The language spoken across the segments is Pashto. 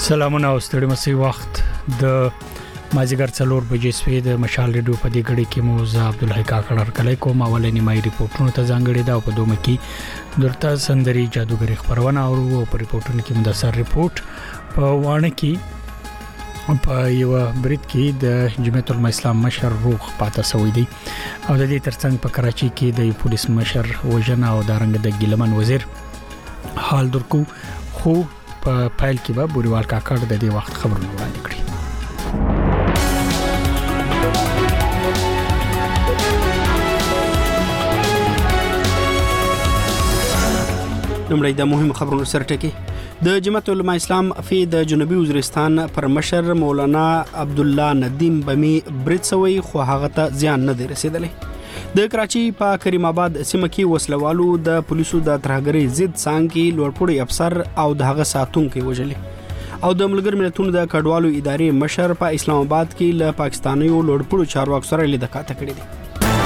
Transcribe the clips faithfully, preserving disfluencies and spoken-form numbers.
سلامونه او ستړي مسي وخت د مازیګر څلور بجې سوي د مشال ریډیو په دې غړي کې مو زه عبدالحی کاکړ کله کوم اولنی مای ریپورتونو ته ځانګړي دا په دومره کې درته سندري جادوګری خبرونه او په ریپورتونو کې مدثر ریپورت په وانه کې په یو برید کې د جمعیت العلماء اسلام مشر روغ پاتې سوی دی او د دې ترڅنګ په کراچي کې د پولیس مشر وژنه او دارنګ د ګیلمن وزیر حال درکو خو په پایل کې به بوريوال کاکړ د دې وخت خبرونه وړاندې کړي. نمړی د مهم خبرونو سره ټکی د جمعیت العلماء اسلام فی د جنوبي وزیرستان پر مشر مولانا عبد الله ندیم بمی برید سوی خو هغه ته زیان نه دی رسیدلی. د کراچي په کریم آباد سیمه کې وسلوالو د پولیسو د ترهګرۍ ضد څانګې لوړپوړی افسر او د هغه ساتونکو وژلي او د ملګر ملتونو د کډوالو ادارې مشر په اسلام آباد کې له پاکستانیو لوړپوړو چارواکو سره لیدکاته کړې دي.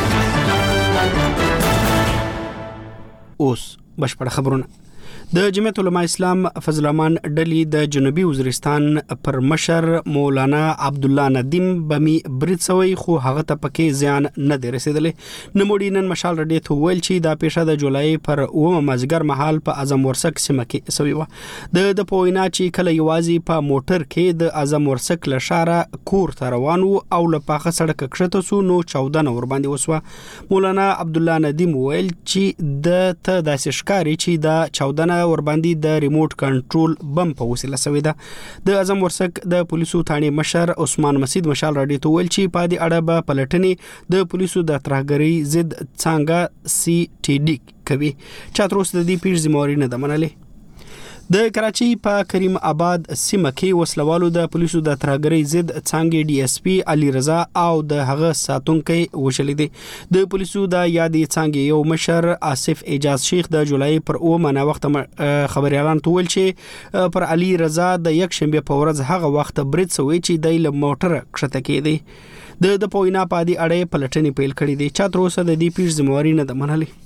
اوس بشپړ خبرونه. د جمعیت العلماء اسلام فضل الرحمن ډلی د جنوبي وزیرستان پر مشر مولانا عبد الله ندیم بمی برید سوی خو هغه ته پکې زیان نه دی رسیدلی. نموړي نن مشال رډي ته ویل چې دا پیښه د جولای پر اومه مازیګر مهال په اعظم ورسک سیمه کې سوی و. د د پوینا چې کله یوازې په موټر کې د اعظم ورسک له شاره کور ته روان وو او له پاخه سړک کښته سو نو چودنه ور باندې وسوه. مولانا عبد الله ندیم ویل چې د ته داسې ښکاری چې دا چودنه ور باندې د ریموټ کنټرول بم په وسیله سوی ده. د اعظم ورسک د پولیسو ثاني مشر عثمان مسعود مشال راډیو ته ویل چې په دې اړه به پلټنې د پولیسو د ترهګرۍ ضد څنګه سی ټي ډي کوي چې تر اوسه د دې پیښې ذمہواری نه ده منلې. د کراچي په کریم آباد سیمه کې وسلوالو د پولیسو د ترهګرۍ ضد څنګه ډي اس پی علي رضا او د هغه ساتونکو وشلې دي. د پولیسو د یادې څنګه یو مشر آصف اعجاز شیخ د جولای پر اومه نه وخت خبري اعلان تول چې پر علي رضا د یک شنبه په ورځ هغه وخت برید سوی چې د ل موټر کښته کېدی. د د پوینا په دې اړه پلټنې پیل کړې دي چې تر اوسه د دې پیښې ذمہواری نه ده منلې.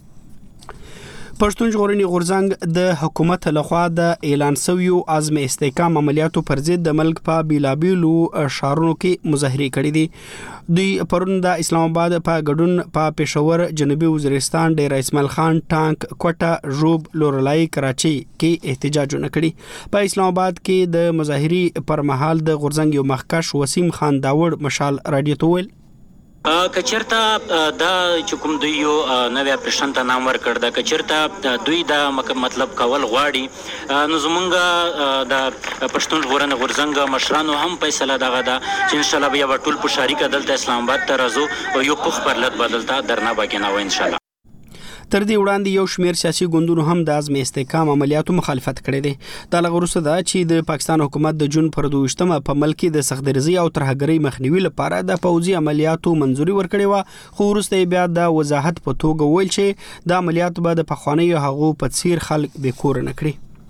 پښتون ژغورنې غورځنګ د حکومت لخوا د اعلان شویو عزم استحکام عملیاتو پر ضد د ملک په بیلابیلو شهرونو کې مظاهرې کړې دي. دوی پرون د اسلام آباد په ګډون په پېښور جنوبي وزیرستان ډیر اسماعیل خان ټانک کوټه ژوب لورلای کراچي کې احتجاجونه کړي. په اسلام آباد کې د مظاهرې پر مهال د غورځنګ یو مخکښ وسیم خان داوړ مشال راډیو ته ویل کچرتا دا چې کوم دوی یو نوې اپریشن ته نام ورکړ دا کچرتا دوی دا مطلب کول غواړي نو زمونږ د پښتون ژغورنې غورځنګ مشرانو هم فیصله دغه ده چې ان شاء الله بیا ټول په شریکه دلته اسلام آباد ته راځو او یو پخ پر لټ بدلتا درنه باګنه و ان شاء الله. تر دې وړاندې یو شمیر سیاسي ګوندونو هم د عزم استحکام عملیاتو مخالفت کړی دی. دا لغوسه ده چې د پاکستان حکومت د جون پر دوشتمه په ملک د سختدرزي او ترهګرۍ مخنیوي لپاره د پوځي عملیاتو منځوري ورکړې و خو وروسته بیا د وضاحت په توګه ویل چې د عملیاتو به د پخواني هغو په څیر خلک به کور نه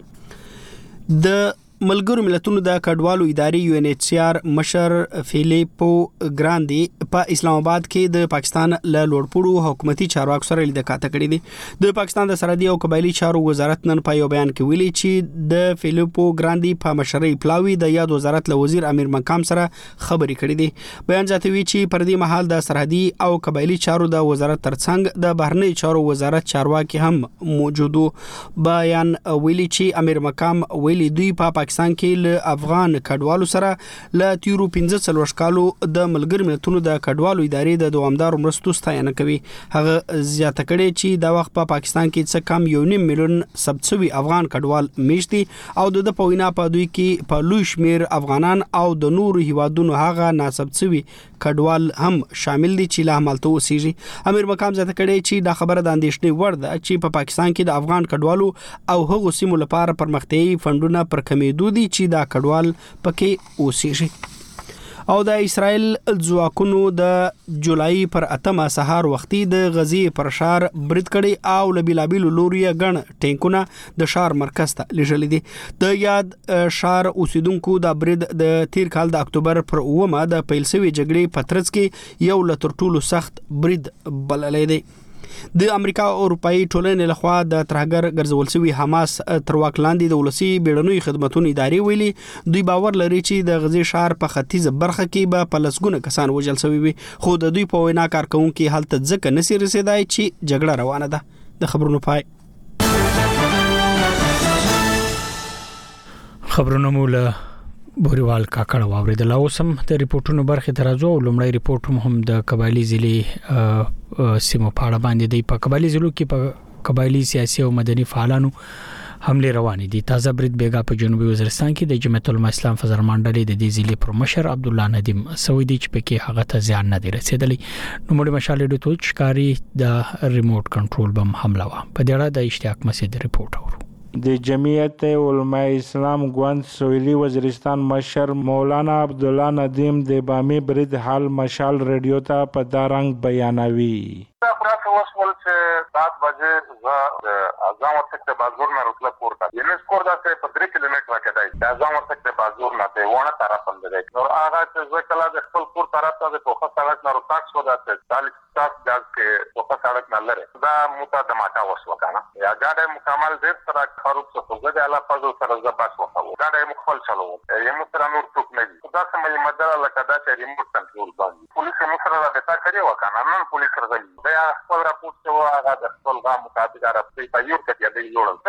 کړي. د ملګرو ملتونو د کډوالو ادارې یو ان ایچ سی آر مشر فیلیپو ګراندي په اسلام آباد کې د پاکستان له لوړپوړو حکومتي چارواکو سره لیدکاته کړې دي. د پاکستان د سرحدي او قبایلی چارو وزارت نن په یو بیان کې ویلي چې د فیلیپو ګراندي په مشرۍ پلاوی د یاد وزارت له وزیر امیر مقام سره خبرې کړې دي. بیان زیاتوي چې پر دې مهال د سرحدي او قبایلی چارو د وزارت ترڅنګ د بهرنی چارو وزارت چارواکي هم موجودو. بیان ویلي چې امیر مقام ویلي دوی په پاکستان کې له افغان کډوالو سره ل تیرو پنځه څلوېښت کالو د ملګر ملتونو د کډوالو ادارې د دوامدار مرستو ستاینه کوي. هغه زیاته کړي چې دا وخت په پا پاکستان کې څه کم یو نیم میلیون سبسوي افغان کډوال میشتي او د پوینا په دوی کې په لوی شمیر افغانان او د نورو هیوادونو هغه ناسبسوي کډوال هم شامل دي چې له مالته اوسېږي. امیر مقام زیاته کړي چې دا خبره د اندېښنې وړ ده چې په پا پاکستان کې د افغان کډوالو او هغو سیمو لپاره پرمختیایي فندونه پر کمیدو دي چې دا کډوال پکې اوسېږي. او د اسرائیل ځواکونو د جولای پر اتمه سهار وختي د غزي پر شار برید کړي او له بیلابیلو لوري غن ټینکونه د شار مرکز ته لېږلي دي. د یاد شار اوسیدونکو د برید د تیر کال د اکتوبر پر اومه د پیل شوی جګړې په ترڅ کې یو له تر ټولو سخت برید بللی دی. د امریکا او اروپאי ټولنې لخوا د ترهګر ګرځول شوی حماس تر واک لاندې د ولسی بیړنوي خدماتو ادارې ویلي دوی باور لري چې د غزې ښار په ختیځ برخه کې به په لسګونه کسان وژل شوي وي، خو د دوی په وینا کارکونکو هلته ځکه نسی رسیدای چې جګړه روانه ده. د خبرونو پای. خبرونه مولا بوريوال کاکړ واوریدل. اوسم د ریپورتونو برخه ترازو لومړی ریپورت هم د قبایلی ضلع سیمو په اړه باندې دی. په قبایلی ضلعو کې په قبایلی سیاسي او مدني فعالانو حمله روانې دي. تازه برید بیګا په جنوبي وزیرستان کې د جمعیت العلماء اسلام فزرمان ډلې د دې ضلع پر مشر عبد الله ندیم سویدی چې پکې هغه ته ځان نه دی رسیدلی. نو موږ مشال د توچ کاری د ریموټ کنټرول بم حمله وا. په دې اړه د اشتیاق مسجد ریپورت اورو. د جمعیت علماء اسلام ګوند سویلی وزیرستان مشر مولانا عبد الله ندیم د بامی برید حال مشال رادیو ته په دارنګ بیانوي. خلاص وصول چې سات بجې ز اعظم ورته بازور نه رسله کوړه یعنی سکور دا چې په درې کیلومتره کې دی اعظم ورته بازور نه دی ونه طرف هم دی نو هغه چې ز کله د خپل کور طرف ته د توخه سړک نه روتاک شو دا چې چالیس تاس ګاز کې توخه سړک نه لري دا متدماټا وسو کنه یا ګاډه مکمل دې سره خروب څه څه د الله فضل سره زباس وخو ګاډه مخفل چلو یې متر نور ټوک نه دي دا سمې مدار لکه دا چې ریموټ کنټرول باندې پولیس مو سره راځي کړي وکنه نن پولیس راځي دا خپل راپورټ چې هغه د خپل غا مطابق راځي په یو کې دی جوړل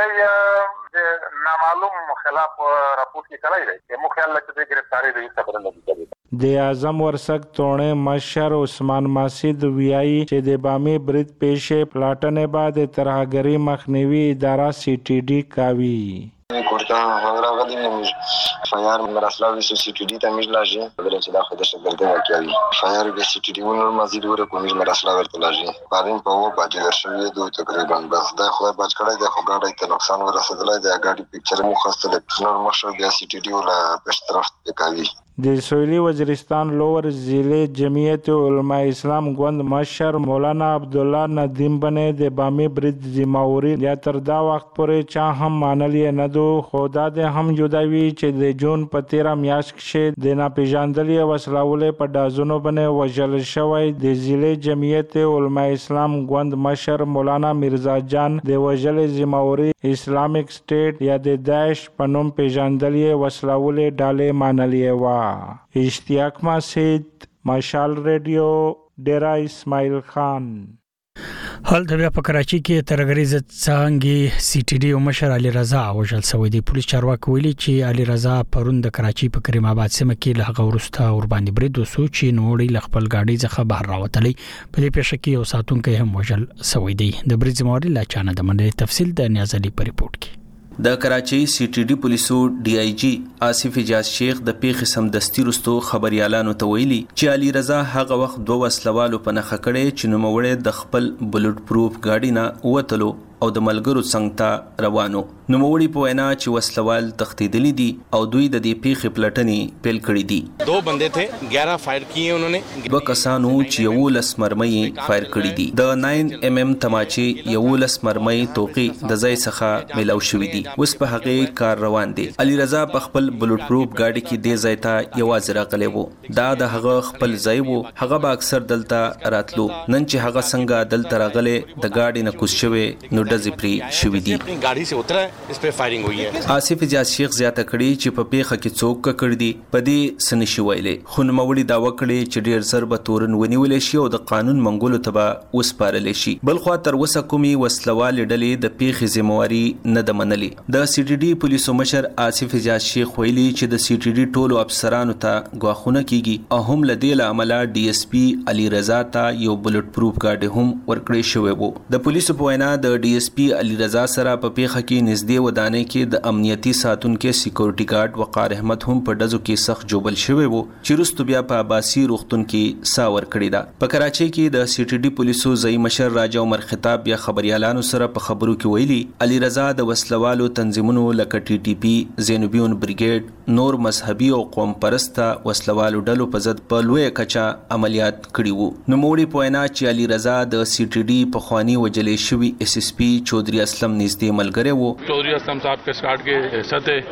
دا نامعلوم خلاف راپورټ کې کړی دی چې مو خیال لکه د گرفتاری د خبره نه دی. د اعظم ورسک توړې مشر عثمان ماسید ویایي چې د بامی برید پیښې پلاټنې بعد ترهګری مخنیوي اداره سی ټي ډي کاوي. کورتا هغه غلي فایار مراسلاوي سی ټي ډي ته مجلاجي درته دا خدای شګرده وکړي فایار به سی ټي ډي ونور مزید ور کوم مراسلا ورته لاجي پارین په و باندې ورشوي دوی تقریبا بس دا خو باج کړی د خو ګاډي ته نقصان ورسېدلای د ګاډي پکچر مو خاصه الکترونر مشر بیا سی ټي ډي ولا پښترفت کوي. د سویلی وزیرستان لوور ضلع جمعیت علماء اسلام ګوند مشر مولانا عبد الله ندیم بنې د بامی برید ذمہواری یا تر دا وخت پورې چا هم مانلې نه دو خدا د هم جداوی چې د جون په تیرا میاشت کې د ناپېژاندلې وسلهولې په دازونو باندې وژل شوی. د ضلع جمعیت علماء اسلام ګوند مشر مولانا مرزا جان د وژل ذمہواری اسلامیک سټیټ یا د داعش په نوم پیژاندلې وسلهولې ډالې مانلې وا. اشتیاق مسجد مشال رادیو ډیرا اسماعیل خان. حال د بیا په کراچي کې ترګری ضد څنګه سی ټي ډي او مشر علي رضا وژل شوی دی. پولیس چارواکي ویلي چې علي رضا پرون د کراچي په کریم آباد سیمه کې له هغه ورسته ور باندې برید وسو چې نوړی ل خپل گاډي څخه بهر راوتلی. په دې پیښه کې یو ساتونکی هم وژل شوی دی. د برید ذمہواری لا چانه د منلي تفصیل د نیاز علي په ریپورت کې. د کراچۍ سی ټي ډي پولیسو ډي آی جی آصف اجاز شیخ د پیښې سمدستي رستو خبريالانو ته ویلي چې علي رضا هغه وخت دوه وسلوالو په نخښه کړي چې نوموړی د خپل بلټ پروف گاډي نه وتلو او د ملګرو څنګ ته روانو. نوموړي په وینا چې وسلوال تختیدلی دي او دوی د دې پیښې پلټنې پیل کړې دي. دو بندے تھے ग्यारह फायर किए उन्होंने. دوه کسانو چې یو لس مرمۍ فایر کړې دي. د ناین ایم ایم تماچې یو لس مرمۍ توقي د ځای څخه ملاو شوې دي. اوس په هغه کار روان دي. علي رضا په خپل بلټ پروف گاډي کې د ځای ته یوازې راغلی وو. دا د هغه خپل ځای وو. هغه به اکثر دلته راتلو. نن چې هغه څنګه دلته راغلی د گاډي نه کوز شوی نو ډزې پرې شوې دي. अपनी गाड़ी से उतरा इस पे फायरिंग हुई है. آصف اجاز شیخ زیاته کړي چې په پیښه کې څوک کړي دي په دې سنشي ویلې. خو نوموړي دا وکړي چې ډیر زر به تورن ونیول شي او د قانون منګولو ته به وسپارل شي. بل خو تر وسه کومي وسلوال ډلې د پیښې ذمہواری نه د منلي. د سی ټي ډي پولیسو مشر آصف اجاز شیخ ویلي چې د سی ټي ډي ټولو افسرانو ته غواخونه کیږي او هم لدې له عمله ډي اس پی علي رضا ته یو بلټ پروف گاډي هم ورکړی شوی وو. د پولیسو په وینا د ډي اس پی علي رضا سره په پیښه کې نږدې ودانې کې د امنیتي ساتونکو سکیورټي ګارد وقار احمد هم په دزو کې سخت جوبل شوی وو چې وروسته بیا په عباسي روغتون کې ساور کړی دا. په کراچۍ کې د سی ټي ډي پولیسو ځای مشر راجا عمر خطاب بیا خبريالانو سره په خبرو کې ویلي علي رضا د وسلوالو تنظیمونو لکه ټي ټي پی زینوبیون بریګیډ نور مذهبي او قوم پرسته وسلوالو ډلو په ضد په لوی کچا عملیات کړي وو. نو موړي په وینا چې علي رضا د سی ټي ډي په خواني وجلې شوی اس اس پی چودھری اسلم نږدې ملګری وو. चौधरी असलम साहब के स्काड के सतह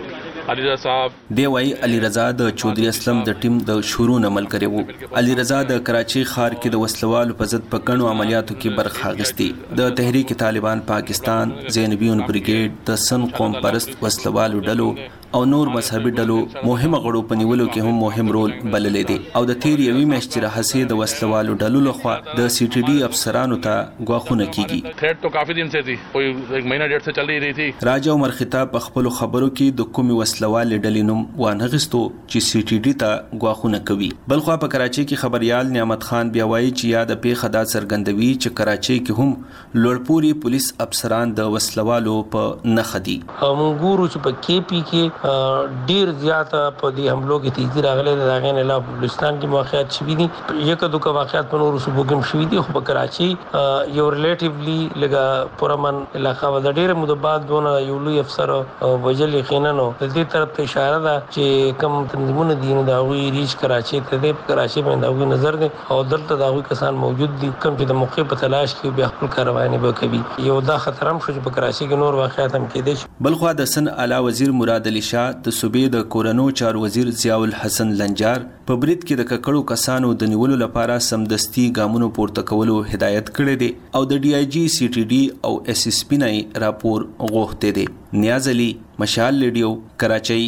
علي رضا صاحب دی وای علي رضا د چودري اسلم د ټیم د شروع عمل کړي وو. علي رضا د کراچي ښار کې د وسلوالو په ضد په ګڼو عملیاتو کې برخه اخیستې. د تحریک طالبان پاکستان، زینبیون بریګیډ، د سن قوم پرست وسلوالو ډلو او نور مذهبي ډلو مهمه غړو په نیولو کې هم مهم رول بللی دی او د تیر یوې میاشتې راهیسې د وسلوالو ډلو لخوا د سی ټي ډي افسرانو ته غواخونه کیږي. थ्रेट तो काफी दिन से थी, कोई एक महीना डेढ़ से चल रही थी. راجا عمر خطاب په خپل خبرو کې د کومي وسلوال ډلې نوم وانغستو چې سی ټي ډي ته غواخونه کوي. بلخوا په کراچي کې خبريال نعمت خان بیا وایي چې یاد په خدا څرګندوي چې کراچي کې هم لوړپوري پولیس افسران د وسلوالو په نخدي. هم ګورو چې په کې پی کې ډیر زیاته په دې حملو کې تیزی راغلي د هغه نه لا بلوچستان کې واقعیت شوي دي. یک دوه واقعیت په نورو صوبو کې شوي دي، خو په کراچي یو ریلیټیولی لګا پرمن علاقہ و ډیر مده بعد دونه یو لوی افسر وجل یقینا نو د دې طرف ته اشاره ده چې کوم تنظیمونه دي نو دا وی ریچ کراچي ته د کراچي باندې دا نظر دي او دلته دا وی کسان موجود دي کوم چې د موقع په تلاش کې به خپل کاروایی نه وکړي. یو دا خطر هم شو چې په کراچي کې نور واقعیت هم کېدي. بلخوا د سن اعلی وزیر مراد علي شاه د صوبې د کورنو چارو وزیر ضیاء الحسن لنجار په برید کې د ککړو کسانو د نیولو لپاره سمدستي ګامونو پورته کولو هدایت کړی دی او د ډي آی جی سی ټي ډي او اس اس پی نه راپور غوښته دی. نیاز علي، مشال ریډیو، کراچۍ.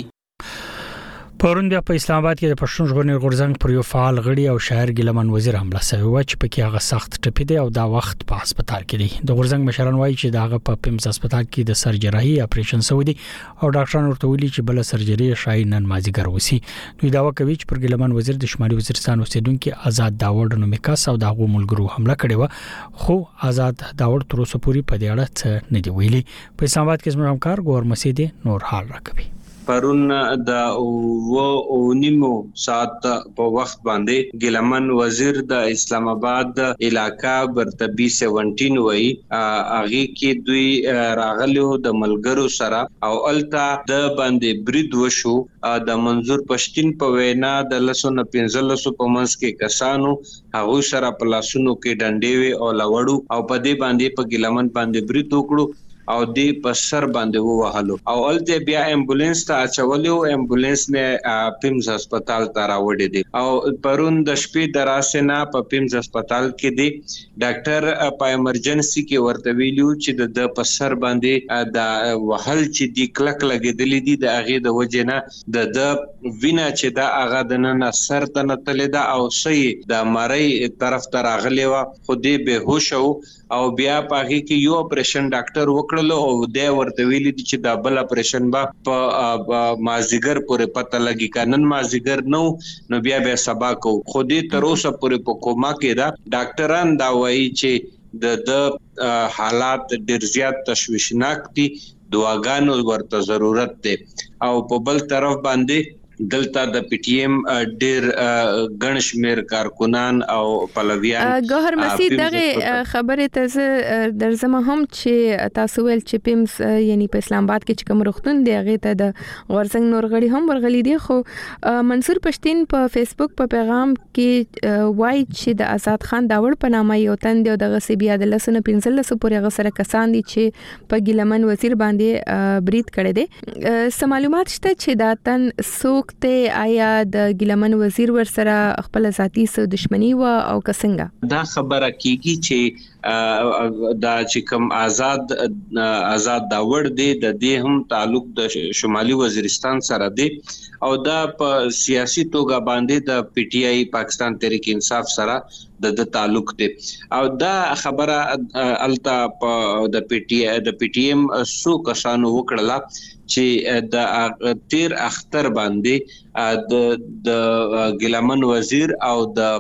پرون بیا په اسلام آباد کې د پښتون ژغورنې غورځنګ پر یو فعال غړي او شاعر ګیلمن وزیر حمله شوې و چې پکې هغه سخت ټپي دی او دا وخت په هسپتال کې دی. د غورځنګ مشران وایي چې دا هغه په پیمز هسپتال کې د سرجري اپریشن شوی دی او ډاکټرانو ورته ویلي چې بل سرجري شای نن مازیګر وسی. دوی داوا کوي چې پر ګیلمن وزیر د شمالي وزیرستان اوسیدونکو آزاد داوړ نومي کس او دغه ملګرو حمله کړې و، خو آزاد داوړ تر اوسه پورې په دې اړه څه نه دی ویلي. په اسلام آباد کې زموږ همکار ګور مسیدي نور حال راکوي. پرون د و او نیمو ساعت په وخت باندې ګیلمن وزیر د اسلام آباد علاقہ برتبی سیونټین وای اغه کې دوی راغلو د ملګرو سره او التا د باندې برید وشو. د منظور پښتين په وینا د لسونه پنځلسو په منځ کې کسانو هغه سره په لاسونو کې ډنډې او لوړو او په دې باندې په ګیلمن باندې برید وکړو او دې په سر باندې ووهلو او الته بیا امبولانس ته اچولیو. امبولانس نه پیمز هسپتال ته راوړی دی او پرون د شپې دراسه نه په پیمز هسپتال کې دی. ډاکټر په ایمرجنسي کې ورته ویلو چې د په سر باندې د وهل چې دی کلک لګیدلې دي د هغه د وجه نه د د وینا چې دا هغه د نن سر ته نتلې دا او سې د مړی طرف ته راغلی و خو دې به هوش او بیا پاږي کې یو اپریشن ډاکټر وکړلو او د ورته ویلي چې دا بل اپریشن با په مازیګر پورې پته لګي کانن مازیګر نو نو بیا به سبا کو خو دې تر اوسه پورې په کوما کې دا ډاکټران دا وایي چې د د حالات ډیر زیات تشویشناک دي، دواګانو ورته ضرورت دی. او په بل طرف باندې دلته د پی ټی ایم ډیر غنشمیر کارکونان او پلویان ګوهر مسید دغه خبره ته درځم هم چې تاسو ول چې پیمز یعنی په اسلام آباد کې کوم رختون دی هغه ته د غورځنګ نور غړي هم ورغلي دي، خو منصور پښتين په فیسبوک په پیغام کې وایي چې د آزاد خان داوړ په نامه یو تن دی او دغه سی بیا د لسنه پنځلسو پورې غسر کسان دي چې په ګیلمن وزیر باندې برید کړي دي. سم معلومات شته چې دا تن سوک ته آیا د ګیلمن وزیر ور سره خپل ذاتی سو دښمنی و او کسنګا دا خبره کیږي چې دا چې کوم آزاد آزاد داوړ دی د دې هم تعلق د شمالي وزیرستان سره دی او دا په سیاسي توګه باندې د پی ټی آی پاکستان تحریک انصاف سره د د تعلق دی او دا خبره التا د پی ټی آی د پی ټی ایم سو کسانو وکړه چې د تیر اختر باندې د د ګیلمن وزیر او د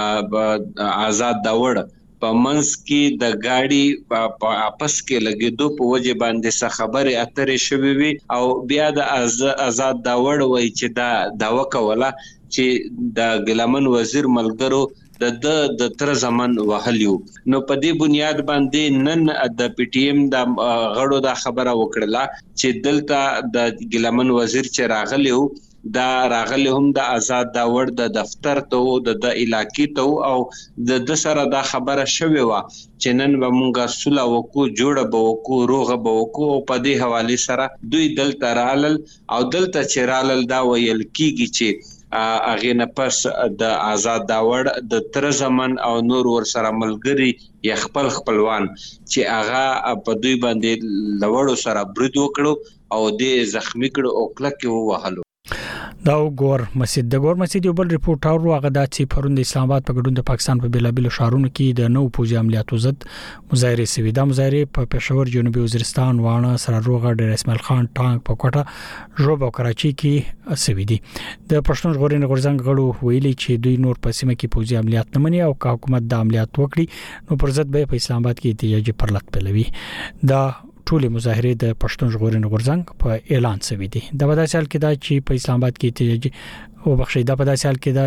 آزاد داوړ په منځ کې د گاډي په اپس کې لګیدو په وجه باندې څه خبره اترې شوې وي او بیا د آزاد داوړ وای چې دا داوا کوله چې د ګیلمن وزیر ملګرو د د تر زمن وهلیو. نو په دې بنیاد باندې نن د پی ټی ایم د غړو دا خبره وکړه چې دلته د ګیلمن وزیر چې راغلیو دا راغلی هم د آزاد داور د دفتر ته د د علاقې ته او د د سره دا خبره شوې و چې نن به مونږه سوله وکړو جوړه به وکړو روغه به وکړو او په دې حواله سره دوی دلته رالل او دلته چې رالل دا ویل کیږي چې اغه نه پس د آزاد داور د تر زمن او نور ور سره ملګری یا خپل خپلوان چې هغه په دوی باندې لوړو سره برید وکړو او د زخمی کړو او کلک ووهلو. دا ګور مسجد د ګور مسجد یو بل ریپورت اورو هغه د چې پروند اسلام آباد په ګډون د پاکستان په بیلابل شهرونو کې د نو پوجي عملیاتو ضد مظاهره سوي. دا مظاهره په پېښور جنوبي وزیرستان وانه سراروغه ډیر اسماعیل خان ټانک په کوټه ژوب او کراچي کې سوي دي. د پښتون ژغورنې غورځنګ غړو ویلي چې دوی نور په سیمه کې پوجي عملیات نه مني او حکومت د عملیات وکړي نو پر ضد به په اسلام آباد کې احتجاجي پرلط پلوي. دا ټول مظاهره د پښتون ژغورنې غورځنګ په اعلان شوی دي. د بداسال کې دا چې په اسلام آباد کې احتجاجي او بخښي د بداسال کې دا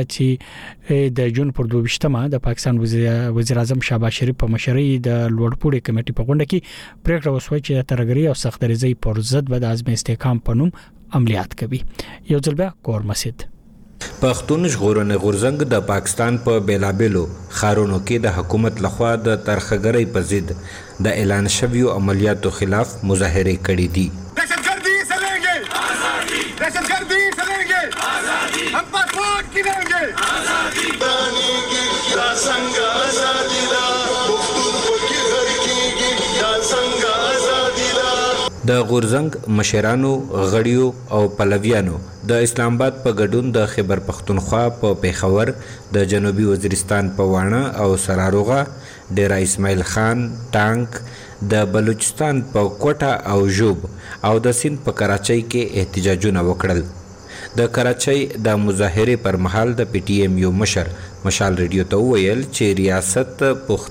چې د جون پر دوه ویشتمه د پاکستان وزیر اعظم شهباز شریف په مشرۍ د لوړپوړي کمیټې په غونډه کې پریکړه وشوه چې د ترګری او سختدریزي پر ضد به د عزم استحکام په نوم عملیات کوي. یو ځل بیا کور مسجد پښتون ژغورنې غورځنګ د پاکستان په بیلابلو خارونو کې د حکومت لخوا د ترخګرۍ په ضد د اعلان شویو عملیاتو خلاف مظاهره کړې دي. دهشتګردی سے لیں گے آزادی، دهشتګردی سے لیں گے آزادی، ہم پاسپورٹ کی لیں گے آزادی، بانی کی دا سنگ آزادی دا مفتون پکی گھر کی گی دا سنگ آزادی دا. د غورځنګ مشرانو غړیو او پلویانو د اسلام آباد په ګډون د خیبر پختونخوا په پیښور د جنوبي وزیرستان په وانه او سراروغه ډیر اسماعیل خان ټانک د بلوچستان په کوټه او ژوب او د سیند په کراچۍ کې احتجاجونه وکړل. د کراچۍ د مظاهره پر مهال د پی ټی ایم یو مشر مشال ریډیو ته ویل چې ریاست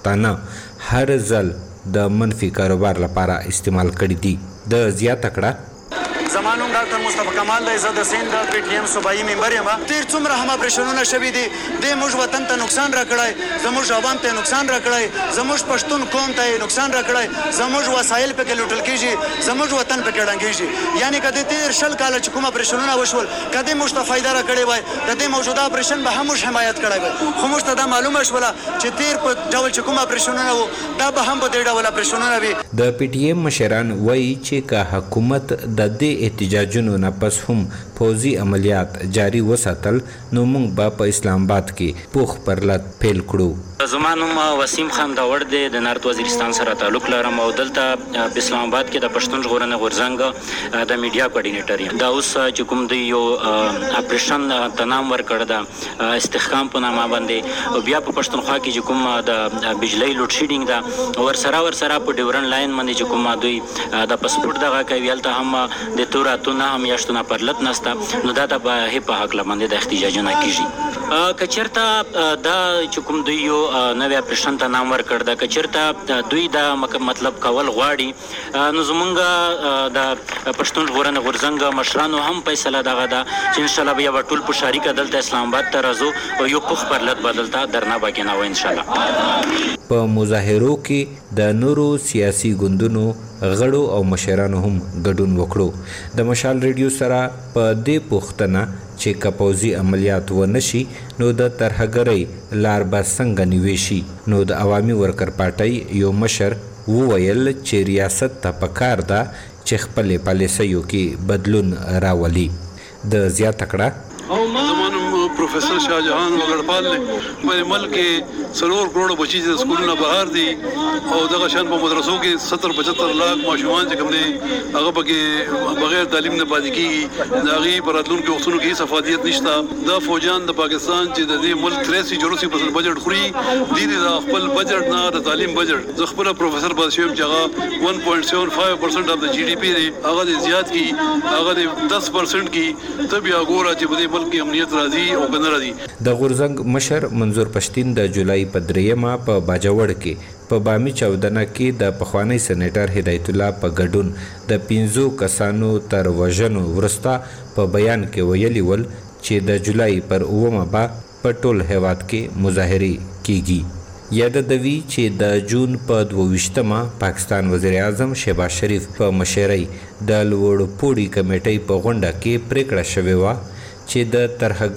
پښتانه هر ځل د منفي کاروبار لپاره استعمال کړي دي. د زیاته کړه زمانوم ډاکټر مصطفی کمال د عزت سیند د پی ټی ایم صوبایي ممبر یم. تیر څومره هم اپریشنونه شوي دي د موږ وطن ته نقصان راکړی، زموږ عوام ته نقصان راکړی، زموږ پښتون قوم ته نقصان راکړی، زموږ وسایل پکې لوټل کیږي، زموږ وطن پکې ډنګیږي. یعنی کده تیر شل کال چې کوم اپریشنونه وشول کده موږ ته فائدہ راکړی وای د دې موجوده اپریشن به هم حمایت کړی وای، خو موږ ته دا معلومه شوله چې تیر په ډول چې کوم اپریشنونه وو دا به هم په دې ډول اپریشنونه وي. د پی ټی ایم مشران وایي چې که حکومت د دې احتجاجونو نه پس هم پوځي عملیات جاری وساتل نو موږ به په اسلام آباد کې پوخ پرلط پیل کړو. زمانوم وسیم خان داور د نارت وزیرستان سره تعلق لرم او دلته په اسلام آباد کې د پښتون ژغورنې غورځنګ د میډیا کوارډینیټر یم. دا اوس چې کوم دی یو اپریشن ته نام ورکړ د استحکام په نامه باندې او بیا په پښتونخوا کې چې کوم د بجلی لوډ شیډینګ دا ور سره ور سره په ډیورن لاین باندې چې کوم دوی د پاسپورت دغه کوي هلته هم د توراتونه هم یاشتونه پرلط نسته نو دا د په حق لمنده د احتجاجونه کیږي. کچرته دا چې کوم دوی یو نوې اپریشن ته نام ورکړ دا کچرته دوی دا مطلب کول غواړي نو زمونږ د پښتون ژغورنې غورځنګ مشرانو هم فیصله دغه ده چې ان شاء الله بیا ټول په شریکه دلته اسلام آباد ته راځو او یو پوخ پرلط بدلته درنه بګینه و ان شاء الله. په مظاهرو کې د نورو سیاسي ګوندونو غړو او مشرانو هم ګډون وکړو. د مشال ریډیو سره په دې پوښتنه چې کپوزي عملیات و نشي نو د ترهګرۍ لار به څنګه نیوي شي نو د عوامي ورکر پارټۍ یو مشر وویل چې ریاست ته پکار ده چې خپل پالیسیو کې بدلون راولي. د زیاته کړه زمانم پروفیسر شاهجهان وګړپال له په ملک کې سلور کروڑ بچی چې سکولونه بهر دي او دغه شان په مدرسو کې ستر پچهتر لاکھ ماشومان چې کوم دي هغه پکې بغیر تعلیم نه پاتې کیږي. د هغې په راتلونکو وختونو کې هیڅ افادیت نشته. دا فوجان د پاکستان چې د دې ملک تریاسی چوراسی پرسنټ بجټ خوري دي د خپل بجټ نه د تعلیم بجټ زه خپله پروفیسر بادشاهم چې هغه ون پوینټ سیون فایو پرسنټ اف د جی ډي پی دی هغه دې زیات کی هغه دې دس پرسنټ کی ته بیا ګوره چې په دې ملک کې امنیت راځي او که نه راځي. د غورځنګ مشر منظور پښتین د جولای په دریمه په باجوړ کې په بامي چاودنه کې د پخوانی سېنیټر هدایت الله په ګډون د پنځو کسانو تر وژنو وروسته په بیان کې ویلي ول چې د جولای پر اوومه به په ټول هیواد کې مظاهرې کیږي. یاد دوی چې د جون په دوه ویشتمه پاکستان وزیر اعظم شهباز شریف په مشرۍ د لوړپوړي کمیټې په غونډه کې پریکړه شوې وه چې د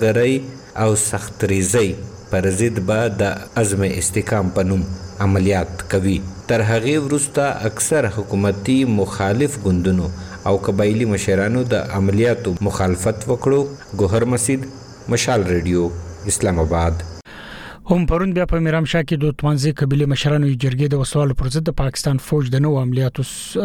ترهګرۍ او سختریزۍ پر ضد به د عزم استحکام په نوم عملیات کوي. تر هغې وروسته اکثر حکومتي مخالف ګوندونو او قبایلي مشرانو د عملیاتو مخالفت وکړو. ګوهر مسید، مشال ریډیو، اسلام آباد. هم پرون بیا په میرامشاه کې د توانزي قبيله مشرانو جرګې د وسوالو پر ضد د پاکستان فوج د نوو عملیاتو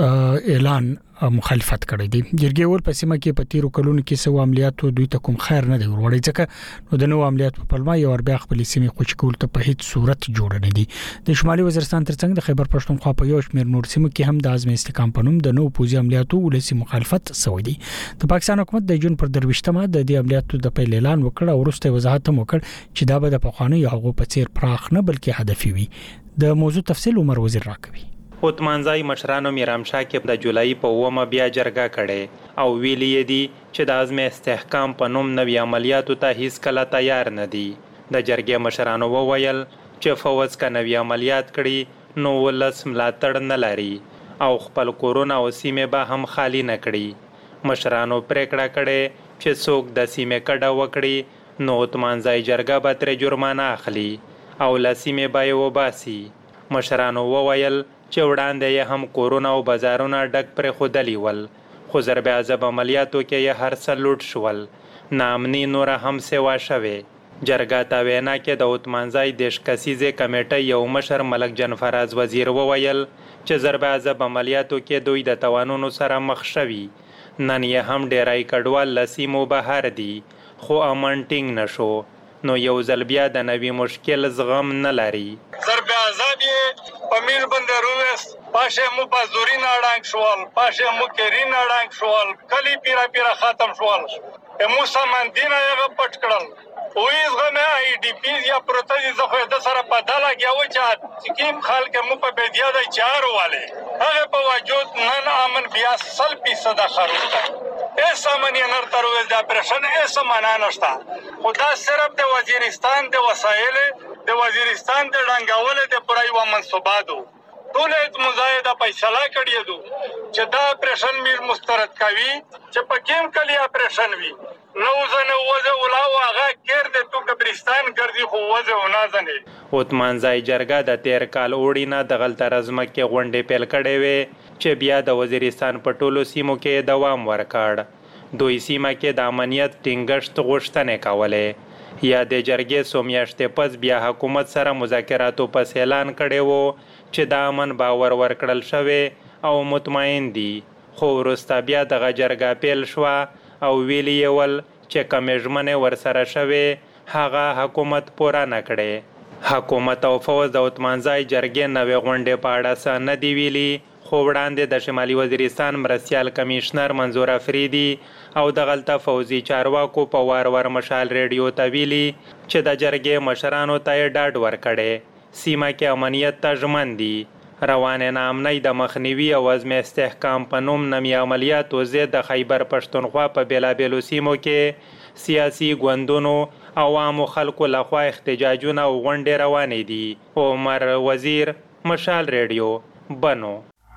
اعلان مخالفت کړی دی. جرګې ول په سیمه کې په تیرو کلونو کې سو عملیاتو دوی ته کوم خیر نه دی وروړي، ځکه نو د نوو عملیاتو په پلمه یو ور بیا خپل سیمه خوش کول ته په هیڅ صورت جوړ نه دي. د شمالي وزیرستان ترڅنګ د خیبر پښتونخوا په یو شمېر نور سیمو کې هم د عزم استحکام په نوم د نوو پوځي عملیاتو ولسی مخالفت شوی دی. د پاکستان حکومت د جون پر درويشتمه د دې عملیاتو د پیل اعلان وکړ او وروسته وضاحت هم وکړ چې دا به د پخواني هغو په څیر پراخ نه بلکې هدفي وي. د موضوع تفصیل عمر وزیر راکوي. اوتمانځای مشرانو میرامشاه کې د جولای په اومه بیا جرګه کړي او ویلي دي چې د عزم استحکام په نوم نوې عملیاتو ته هیڅ کله تیار نه دي. د جرګې مشرانو وویل چې فوج کا نوې عملیات کړي نو ولس ملاتړ نه لري او خپل کورونه او سیمه به هم خالی نه کړي. مشرانو پریکړه کړي چې څوک د سیمه کډه وکړي نو اوتمانځای جرګه به تر جرمانه اخلي او لسیمه به وباسي. مشرانو وویل چې وړاندې یې هم کورونه او بازارونه ډک پر خودلی ول، خو ضرب عذاب عملیاتو کې یې هر څه لوټ شول. نامني نور هم سیوا شوه. جرګه ته وینا کې د اوتمانځای دیش کسیزه کمیټه یو مشر ملک جان فراز وزیر وویل چې ضرب عذاب عملیاتو کې دوی د توانونو سره مخ شوي. نن یې هم ډیرای کډوال لسیمو بهر دي خو امن ټینګ نشو، نو یو ځل بیا د نوی مشکل زغم نه لري. ضرب عذاب یې په میر باندې رويس پاشه مو پازوري نه اړنګ شوال، پاشه مو کری نه اړنګ شوال، کلی پیرا پیرا ختم شوال. مو سمندینه یې پټ کړل. وې زغمه ای ډی پی یا پروتزي زخه د سره په داله کې و چې سکیم خلک مو په بدیا د چار والے هغه په وجود نن امن بیا سل فیصد خروج ایس امن یې نر تر وې د اپریشن ایس معنا نشته. خدا صرف د وزیرستان د وسایل د وزیرستان د ډنګاول د پرای و منصوباتو ټول مزایده فیصله کړی دو چې دا اپریشن میر مسترد کوي چې په کوم کلی اپریشن وي نو زنه وځه ولاو هغه کېر د تو قبرستان ګرځي خو وځه و نه ځنه. اوتمانځای جرګه د تیر کال اوړینا د غلطه رزمه کې غونډې پیل کړې وې چې بیا د وزیرستان په ټولو سیمو کې دوام ورکړ. دوی سیمه کې د امنیت ټینګښت غوښتنې کولې. یا د جرګې څو میاشتې پس بیا حکومت سره مذاکراتو پس اعلان کړی وو چې د امن باور ورکړل شوی او مطمئن دي، خو وروسته بیا دغه جرګه پیل شوه او ویلي یې ول چې کومې ژمنې ورسره شوې هغه حکومت پوره نه کړې. حکومت او فوج د اوتمانځای جرګې نوې غونډې په اړه څه نه دي ویلي، خو وړاندې د شمالي وزیرستان مرستیال کمیشنر منظور افریدي او د غلطه فوزي چارواکو په وار وار مشال ریډیو ته ویلي چې د جرګې مشرانو ته یې ډاډ ورکړی سیمه کې امنیت ته ژمن دي. روانې ناامنۍ د مخنیوي او عزم استحکام په نوم نوي عملیاتو ضد د خیبر پښتونخوا په بیلابیلو سیمو کې سیاسي ګوندونو عوامو خلکو لخوا احتجاجونه او غونډې روانې دي. عمر وزیر، مشال ریډیو، بنو.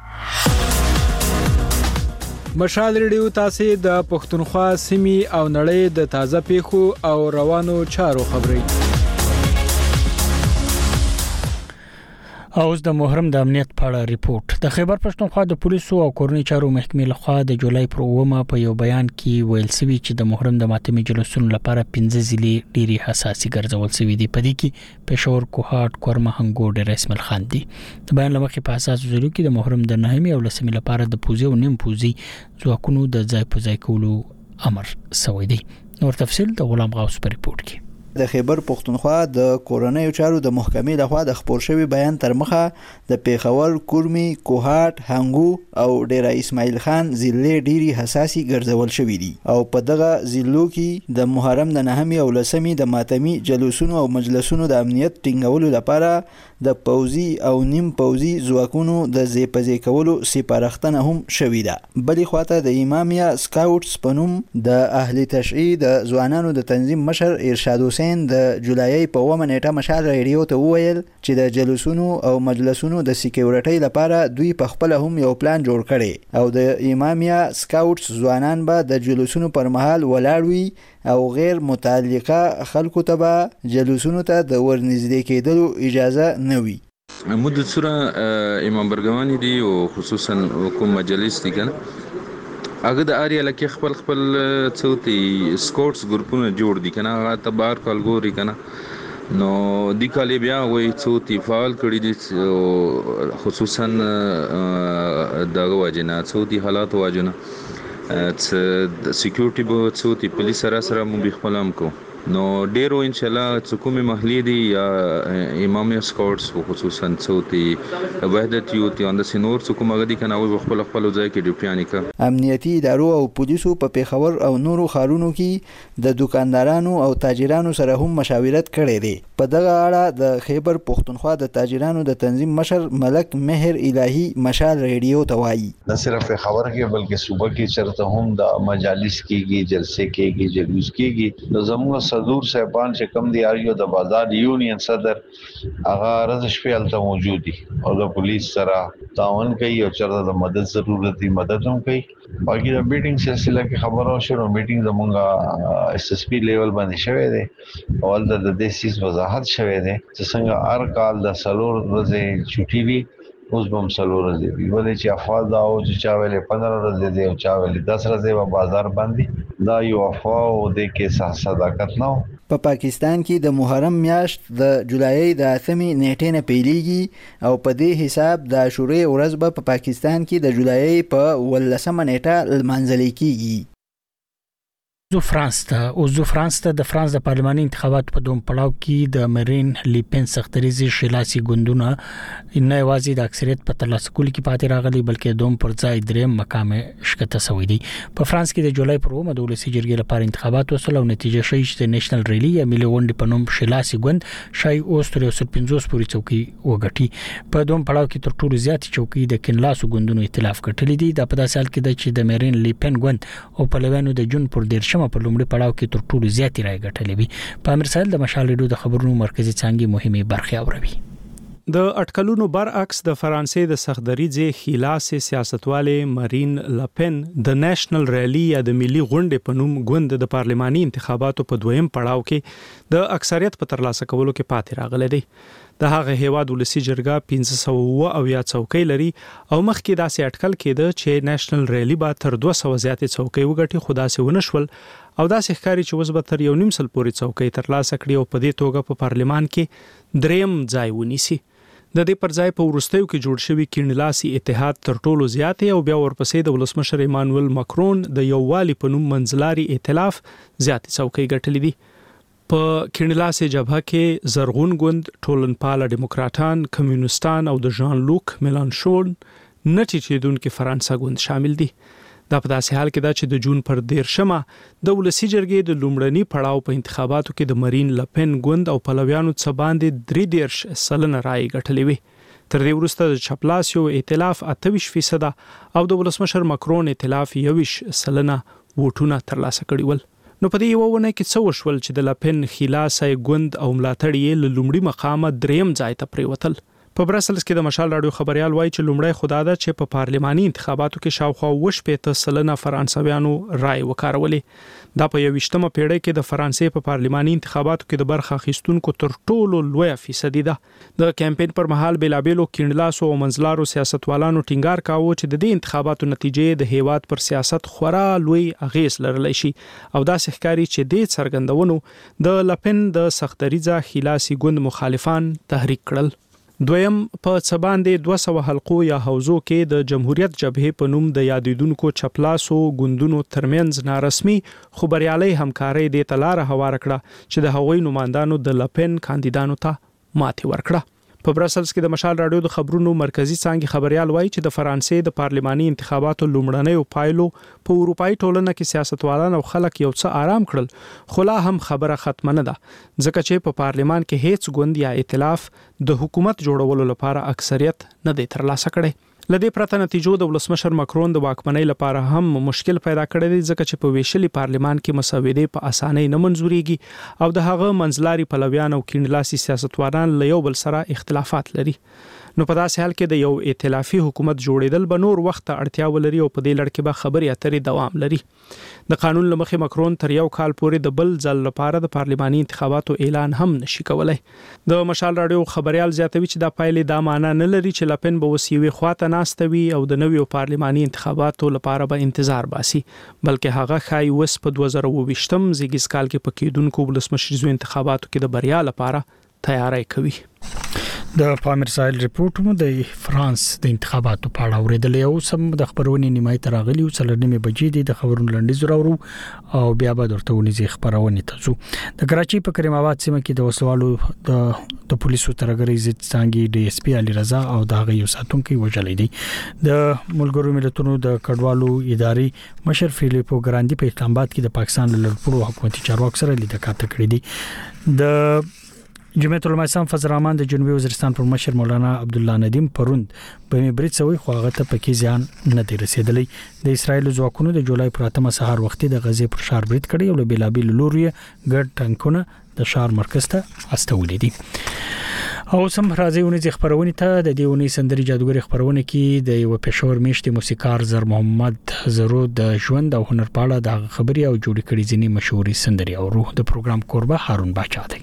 مشال ریډیو تاسو د پښتونخوا سیمې او نړۍ د تازه پیښو او روانو چارو خبري. اوس د محرم د امنیت په اړه ریپورت. د خیبر پښتونخوا د پولیسو او کورنۍ چارو محکمې لخوا د جولای پر اومه په یو بیان کې ویل شوی چې د محرم د ماتمي جلوسونو لپاره پنځه ضلع ډېری حساسي ګرځول شوی دي. په دې کې پېښور، کوهاټ، کورمه، هنګو، ډېر اسماعیل خان دي. د بیان لمخې په اساس ضلعو کې د محرم د نهمې او لسمې لپاره د پوزي او نیم پوزي ځواکونو د ځای په ځای کولو امر شوی دی. نور تفصیل د غلام غوث په ریپورت کې. د خیبر پښتونخوا د کورنۍ چارو د محکمې لخوا د خبر شوی بیان تر مخه د پیښور، کورمي، کوهاټ، هنګو او ډیر اسماعیل خان ضلع ډيري حساسي ګرځول شوې دي او په دغه ضلعو کې د محرم د نهمې او لسمې د ماتمي جلوسونو او مجلسونو د امنیت ټینګولو لپاره د پوزي او نیم پوزي ځواکونو د زیپزې کولو سپارښتنه هم شوې ده. بلې خواته د امامیا سکاوټس په نوم د اهل تشیع د ځوانانو د تنظیم مشر ارشاد حسین لپین د جولای په اوومه نیټه مشال ریډیو ته وویل چې د جلوسونو او مجلسونو د سکیورټۍ لپاره دوی په خپل هم یو پلان جوړ کړي او د امامیا سکاوټس ځوانان به د جلوسونو پر مهال ولاړ وي او غیر متعلقه خلکو ته به جلوسونو ته د ورنږدې کېدلو اجازه نه وي. مدة صورة امام برګمانی دی او خصوصا کوم مجلس دي کنه هغه د اړیا لکه خپل خپل څوتي سکورټس ګروپونه جوړ دي کنه هغه تبار کالګوري کنه نو د کالي بیا وای څوتي فعال کړی دي خصوصا دغه وجنه څوتي حالات وجنه څ سکیورټي بو څوتي پولیس سره سره مو بخپلم کو نو ډیرو ان شاء الله حکومت محلي دي یا امامي سکورټس خصوصا څوتي وحدت یوت یا د سينور حکومت غدي کنه او خپل خپل ځای کې ډیوټیانی کا امنیتي ادارو او پولیسو په پیښور او نورو ښارونو کې د دکاندارانو او تاجرانو سره هم مشاورت کړي دي. په دغه اړه د خیبر پښتونخوا د تاجرانو د تنظیم مشر ملک مهر الهی مشال ریډیو ته وایي نه صرف خبر کې بلکې صوبه کې چرته هم د مجالس کېږي جلسې کېږي جلوس کېږي نو زموږ صدور صاحبان چې کم دي اړیو د بازار یونین صدر هغه رضا شپیل ته موجود دي او د پولیس سره تعاون کوي او چرته د مدد ضرورت دي مدد هم کوي. باقي د میټینګ سلسله کې خبرو شروع میټینګ زمونږه اس اس پی لیول باندې شوه دي او د دې سیس وضاحت شوه دي چې څنګه هر کال د سلور ورځې چټي وي اوس هم سلور ورځې وي ولې چې افواج دا او چې چا ویلې پندرہ ورځې دي او چا ویلې دس ورځې په بازار باندې دا یو افوا او د کې صداقت نه. په پاکستان کې د محرم میاشت د جولای د اتمې نیټې نه پیلېږي او په دې حساب د عاشورې ورځ به په پاکستان کې د جولای په ولسمه نیټه لمانځل کېږي. زو فرانس ته او زو فرانس ته د فرانس د پارلماني انتخابات په دوم پړاو کې د مرین لیپن سختریزي شلاسي ګوندونه نه یوازې د اکثریت په ترلاسه کولو کې پاتې راغلي بلکې دوم پر ځای دریم مقام شکته شوی دی. په فرانس کې د جولای پر اومه د ولسي جرګې لپاره انتخابات وسول او نتیجه شوی چې د نېشنل ریلی یا ملي غونډې په نوم شلاسي ګوند شای اوستر یو سل پنځوس پورې چوکي وګټي. په دوم پړاو کې تر ټولو زیات چوکي د کینلاسو ګوندونو ائتلاف ګټلې دي. د په داسې حال کې چې د مرین لیپن ګوند او پلویانو د جون پر ډیر په لومړي پړاو کې تر ټولو زیاتې رای ګټلې وي. په امر سایل د مشال ریډیو د خبرونو مرکزی څنګه مهمه برخه اوروي. د اټکلونو برعکس د فرانسې د سختدریځ خلاص سیاستواله مارین لپن د نېشنل ریلی یا د ملي غونډې په نوم ګوند د پارلماني انتخاباتو په دویم پړاو کې د اکثریت په ترلاسه کولو کې پاتې راغلی دی. د هغه هیواد ولسی جرګه پنځه سوه او یا څوکۍ لري او مخکې داسې اټکل کېده چې نېشنل ریلی به تر دوه سوه زیاتې څوکۍ وګټي خو داسې ونشول او داسې ښکاري چې اوس به تر یو نیم سل پورې څوکۍ ترلاسه کړي او په دې توګه په پارلمان کې دریم ځای ونیسي. د دې پر ځای په وروستیو کې جوړ شوی کینلاسي اتحاد تر ټولو زیاتې او بیا ورپسې د ولسمشر ایمانوئل ماکرون د یووالي په نوم منځلاري ائتلاف زیاتې څوکۍ ګټلې دي. په کینلاسي جبهه کې زرغون ګوند، ټولنپاله دیموکراتان، کمیونستان او د ژان لوک میلانشون نه ټیټېدونکي فرانسه ګوند شامل دي. دا په داسې حال کې دا چې د جون پر دیرشمه د ولسی جرګې د لومړني پړاو په انتخاباتو کې د مرین لپن ګوند او پلویانو څخه باندې درې دیرش سلنه رای ګټلې وي. تر دې وروسته د چپلاسیو ائتلاف اته ویشت فیصد او د ولسمشر ماکرون ائتلاف یو ویشت سلنه ووټونه ترلاسه کړي ول. نو په دې یو ونه کې څه وشول چې د لپن خلاصه ګوند او ملاتړي یې له لومړي مقامه دریم ځای ته پریوتل. په برسلز کې د مشال رادیو خبريال وایي چې لومړی خدای دا چې په پارلماني انتخاباتو کې شاوخوا اووه شپېته سلنه فرانسویانو رای وکارولې. دا په یوویشتمه پیړۍ کې د فرانسې په پارلماني انتخاباتو کې د برخه اخیستونکو تر ټولو لویه فیصدي ده. د کمپاین پر مهال بېلابېلو کینلاسو او منځلارو سیاستوالانو ټینګار کاوه چې د دې انتخاباتو نتیجې د هیواد پر سیاست خورا لوی اغیز لرلی شي او داسې ښکاري چې دې څرګندونو د لپن د سختدریځه خلاصي ګوند مخالفان تحریک کړل. دویم په څباندې دوه سوه حلقو یا حوزو کې د جمهوریت جبهې په نوم د یادیدونکو چپلاسو ګوندونو ترمنځ نارسمي خبريالي همکاري د تلار هوار کړه چې د هغوی نمائندانو د لپن کاندیدانو ته ماتې ورکړه. په برسلز کې د مشال رادیو د خبرونو مرکزی څنګه خبريال وایي چې د فرانسې د پارلماني انتخاباتو لومړنۍ پایلو په اروپאי ټولنه کې سیاستوالان او خلک یو څه آرام کړل خو لا هم خبره ختمه نه ده ځکه چې په پارلمان کې هیڅ ګوند یا ائتلاف د حکومت جوړولو لپاره اکثریت نه دی ترلاسه کړی. لدې پرته نتیجو د ولسمشر ماکرون د واکمنۍ لپاره هم مشکل پیدا کړی دی ځکه چې په ویشلي پارلمان کې مسودې په اسانۍ نه منځوريږي او د هغه منځلاري پلویان او کیڼلاسي سیاستوالان له یو بل سره اختلافات لري. نو په داسې حال کې د یو ائتلافي حکومت جوړیدل به نور وخت ته اړتیا ولري او په دې لړ کې به خبرې اترې دوام لري. د قانون لمخې ماکرون تر یو کال پورې د بل ځل لپاره د پارلماني انتخاباتو اعلان هم نشي کولای. د مشال رادیو خبريال زیاتوي چې دا پایلې دا معنا نه لري چې لپن به وسیوي خواته ناستوي او د نویو پارلماني انتخاباتو لپاره به انتظار باسي، بلکې هغه خای وس په دوه زره اووه ویشتم زیږیز کال کې په کېدونکو ولسمشریزو انتخاباتو کې د بریا لپاره تیاری کوي. د پامیر سایل ریپورت مو د فرانس د انتخاباتو په اړه اوریدل یو سم د خبرونې نیمای تر غلی او څلورنیمه بجې د خبرونو لنډیز راوړو او بیا به درته ونیزي خبرونه تاسو. د کراچي په کریم آباد سیمه کې د وسوالو د د پولیسو ترګری عزت څنګه ډي اس پی علي رضا او دغه یو ساتونکو وجلې دي. د ملګرو ملتونو د کډوالو ادارې مشر فیلیپو ګراندي په اسلام آباد کې د پاکستان له لړپوړو حکومتي چارواکو سره لیدل کاته کړې دي. د جمعیت العلماء اسلام فضل الرحمن د جنوبي وزیرستان پر مشر مولانا عبد الله ندیم پروند په میبرید سوي خو هغه ته پکې ځان نه دی رسیدلی. د اسرایل ځواکونو د جولای پر اتمه سهار وختي د غزې پر شار برید کړی او له بیلابیل لوري ګډ ټانکونه د شار مرکز ته استولې دي. او سم راځي ونې خبرونه ته د دیونی سندري جادوګر خبرونه کې د یو پېښور میشتي موسیقار زر محمد زرو د ژوند او هنر په اړه د خبري او جوړی کړي ځینی مشهوري سندري او روح د پروګرام قربه هارون باچا دی.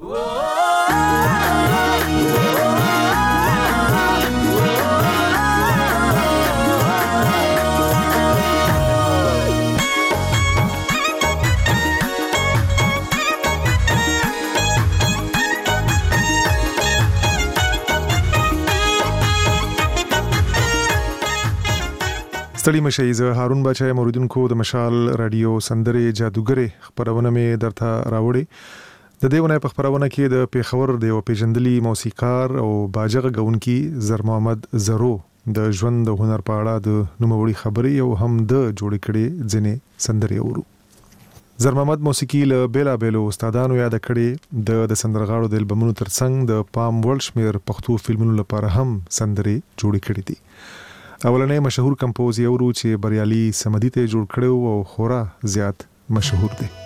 ستړي مشي زه هارون بچای موریدونکو د مشال رادیو سندري جادوګری خبرونه مې درته راوړي. د دې ونه په خبرونه کې د پیښور د یو پیژندلي موسیقار او باجغه غونکي زر محمد زرو د ژوند د هنر په اړه د نوموړي خبري او هم د جوړ کړي ځنې سندري اورو. زر محمد موسیقي له بیلا بیلو استادانو یاد کړي د د سندرغاړو د البومونو ترڅنګ د پام ورلشمیر پښتو فلمونو لپاره هم سندري جوړ کړي دي. اولنې مشهور کمپوز یو ورو چې بریالي سمدي ته جوړ کړو او خورا زیات مشهور دی.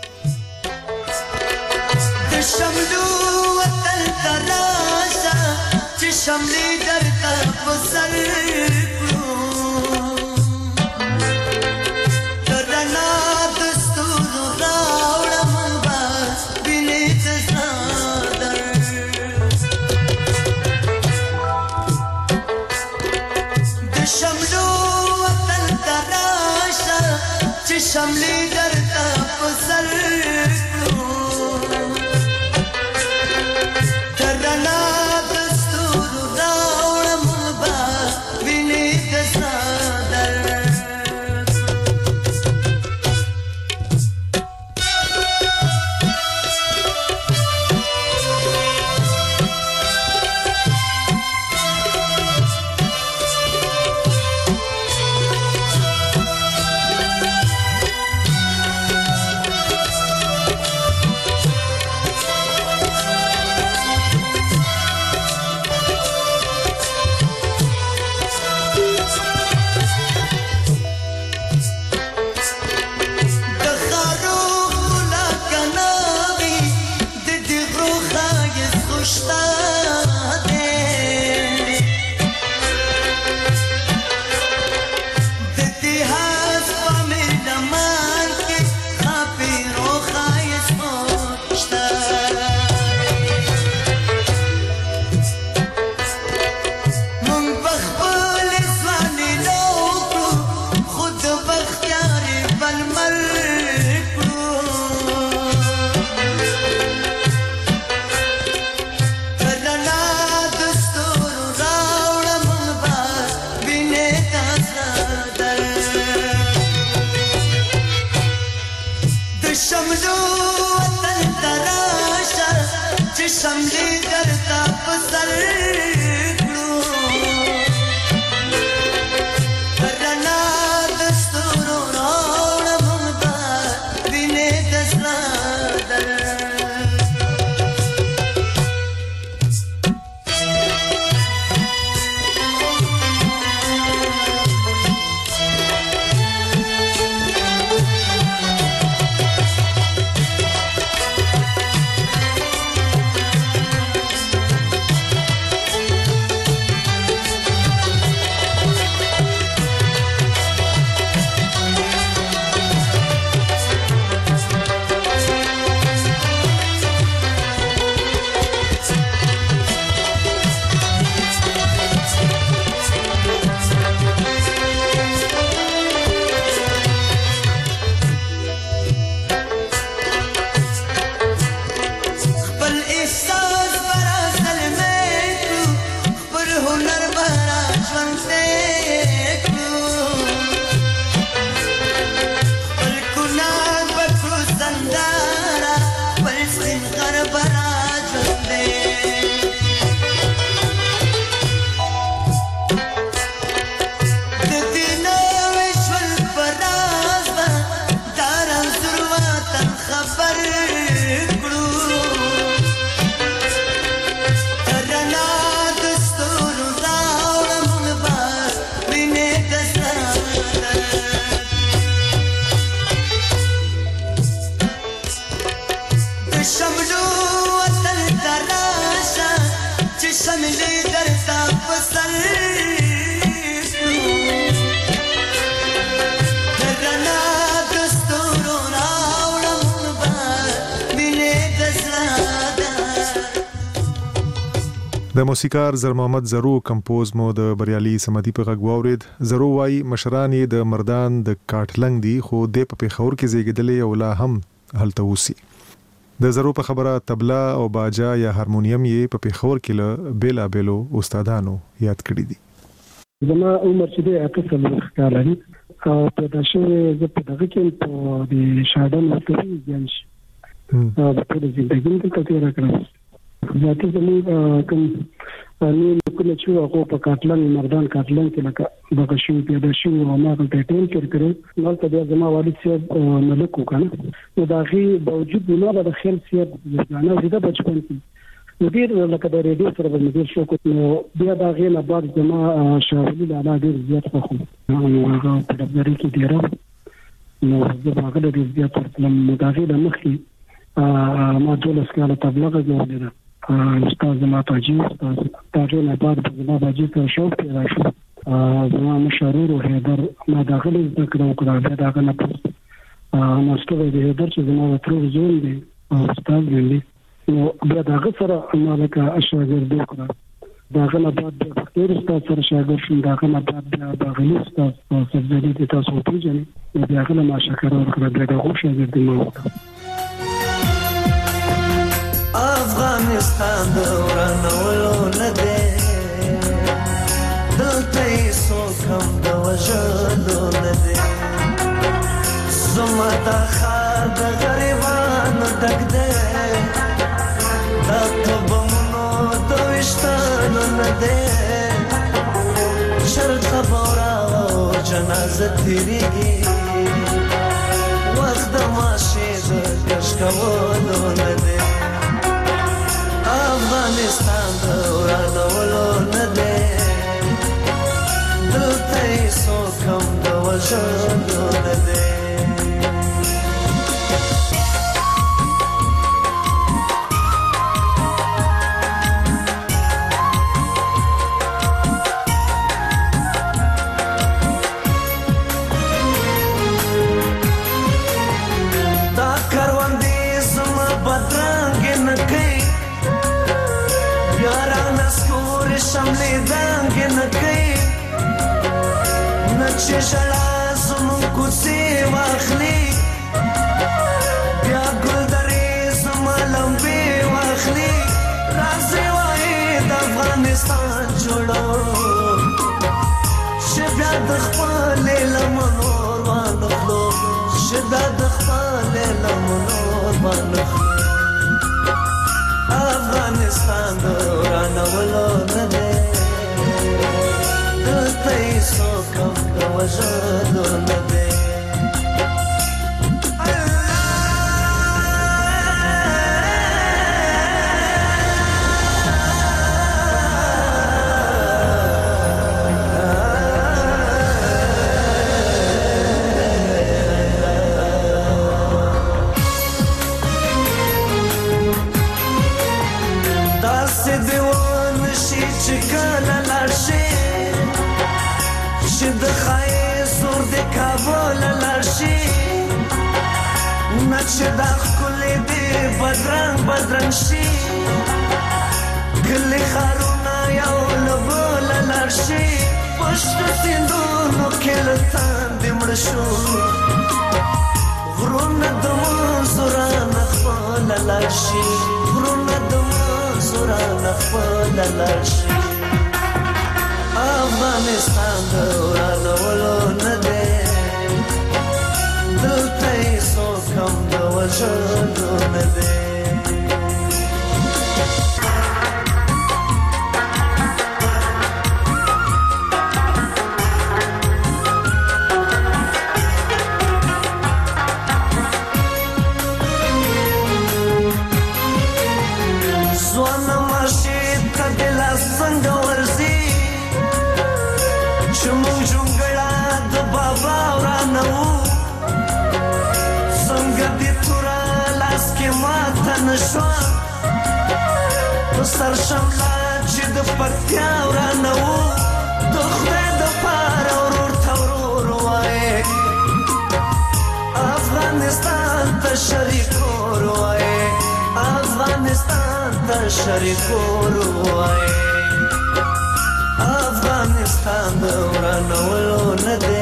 د شملو وطن تراشا چې شملې درته په سر کړو درنا دستور راوړم بس بینې تصادر د شملو وطن تراشا چې شملې درته په سر د موسیقار زر محمد زرو کمپوز مو د بریالي سمدي په غږ واورید. زرو وايي مشران یې د مردان د کاټلنګ دي خو د په پېښور کې زیږیدلې او لا هم هلته اوسي. د زرو په خبره طبلا او باجا یا هارمونیم یې په پېښور کې له بیلا بیلو استادانو یاد کړی دي. زما عمر چې د اته څلوېښت کاله دی او پیدا شوی زه په دغه کې په د شاډن ورته ځان شي او په ټول ژوندګي کې کتیر کړم. ذاتي زموږ کوم نو کله چې هغه په کاټلنګ مردان کاټلنګ کې لکه دغه شی پیدا شو او ما ته ټیم کې کړو نو ته د زما والد صاحب ملک وکنه نو دا غي باوجود نه د خیل صاحب ځانه زده بچپن کې نو ډیر لکه د ریډیو سره د مدیر شو کو نو بیا دا غي نه بعد زما شاولي لاله ډیر زیات خو نو هغه په دغه کې ډیر نو زه هغه ډیر زیات ترلم دا غي د مخې ما ټول اسکاله تبلیغ جوړه استاد زما پاجي استاد تاجو نه بعد زما باجي ته شوق پیدا شو زما مشرور او هیدر ما داخله ذکر وکړه بیا دا کنه پس ماستر دی هیدر چې زما وترو زون دی استاد دی نو بیا دا سره مالک اشاګرد وکړه دا غنه بعد بیا ډیر استاد سره شاګرد شوم دا غنه بعد بیا باغلی استاد سبزدي د تاسو پیژنې بیا غنه ما شکر ورکړه بیا دا خو شاګرد ما وکړه. افغانستان دورانولو نه دی دلته یې څوک هم د وژلو نه دی زما دا ښار د غریبانو ډک دی دا د بمونو د ویشتانو نه دی چرته بورا او جنازه تېرېږي وخت د ماشې د کش کولو نه دی افغانستان دورانولو نه دی دلته یې څوک هم د وژلو نه دی. دا کروندې زما بدرنګې نه کوي یاران اسکور شملې دنګ نه کوي نه چې ژړا زموږ کوڅې واخلي بیا ګلدرې زما لمبې واخلي راځئ وایي د افغانستان جوړو چې بیا د خپلې لمنو وانخلو چې دا د خپلې لمنو وانخلو. افغانستان دورانولو نه دی دلته یې څوک هم د وژلو نه دی. چې دا ښکلې دې بدرنګ بدرنګ شي کلي ښارونه یو له بله لاړ شي پشتو سیندونو کې له تاندې مړه شو غرونه د منځو رانه خپله لاړ شي غرونه د منځو رانه خپله لاړ شي. افغانستان دورانولو نه دی دلته یې څوک هم د وژلو نه دی. ځوانه ماشې ته دې لاس څنګه ورځي چې موږ جونګړه د بابا ورانه وو څنګه دې توره لاس کې ماته نه شوه په سر شمله چې د پکتیا ورانه وو د خدای دپاره ورور ته ورور وایې افغانستان ته شریک ور وایې افغانستان ته شریکور وای افغانستان د ورانولو نه دی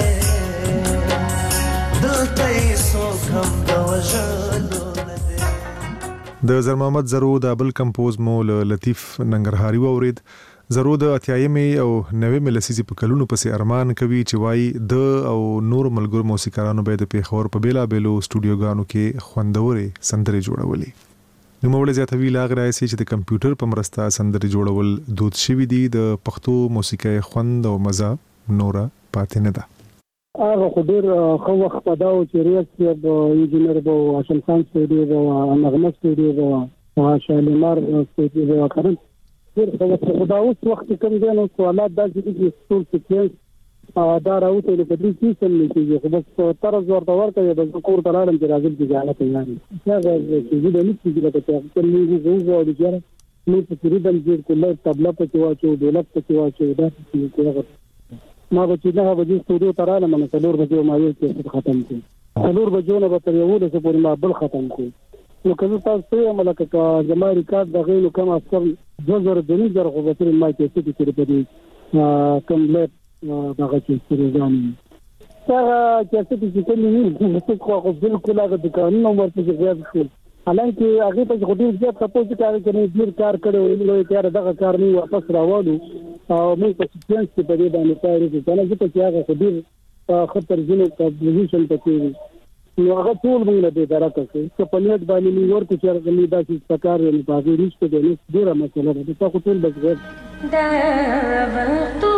دلته یې څوک هم د وژلو نه دی. د زر محمد زرو د بل کمپوز مو له لطیف ننګرهاري واورید. زرو د اتیایمې او نوې لسیزې په کلونو پسې ارمان کوي چې وایي د او نور ملګرو موسیقارانو به د پیښور په بیلابېلو سټوډیوګانو کې خوندورې سندرې جوړولې. نوموړی زیاتوي لا غواړي چې د کمپیوټر په مرسته سندرې جوړول دود شوي دي. د پښتو موسیقۍ خوند او مزه نوره پاتې نه ده. هغه خو ډېر ښه وخت په دا و چې ریاض صاحب انجینر به و، هاشم خان سټوډیو به و، نغمه سټوډیو به و، شالیمار سټوډیو به و. ډېر ښه وخت خو دا اوس وخت کوم دی نو سوالات داسې دي چې ټول سیکوینس دا راوته نو په دې سیستم نه کېږي خو بس طرز ورته ورکوي بس کور ته لاړم چې راځم چې جاله تیار وي. هغه چې دې نه کېږي لکه چې موږ وغواړو چې موږ په ریدم جوړ کړو، طبله پکې واچو، ډولک پکې واچو، دا څه ما به چې نه به دې سټوډیو ته رالم نو څلور بجې ما یو کیسټ ختم کړ. څلور بجو نه به تر یولسو پورې ما بل ختم کړ. نو که زه تاسو ته وایم لکه که زما ریکارډ دغې نو کم اکثر دوه زره دوه نیم زره خو به صرف ما کیسټ کې په دې کم لیټ دغه کیسټروګانې هغه کیسټ چې کوم وي خو خو بالکل هغه دوکانونه ورته زیات شو. حالانکه هغه په خو ډېر زیات سپوز کوي چې ډېر کار کړو نو یې دغه کار نه واپس راوړو او موږ په سیکوینس کې په دې باندې کار کوو. کنه چې چې هغه خو ډېر خطر ځینې پوزیشن پکې نو هغه ټول موږ له دې درکه چې په نیټ باندې موږ ورته چې هغه نه داسې پکار نه پاږي نشته د نس ډیره مسله ده. تاسو ټول بس غیر دا وختونه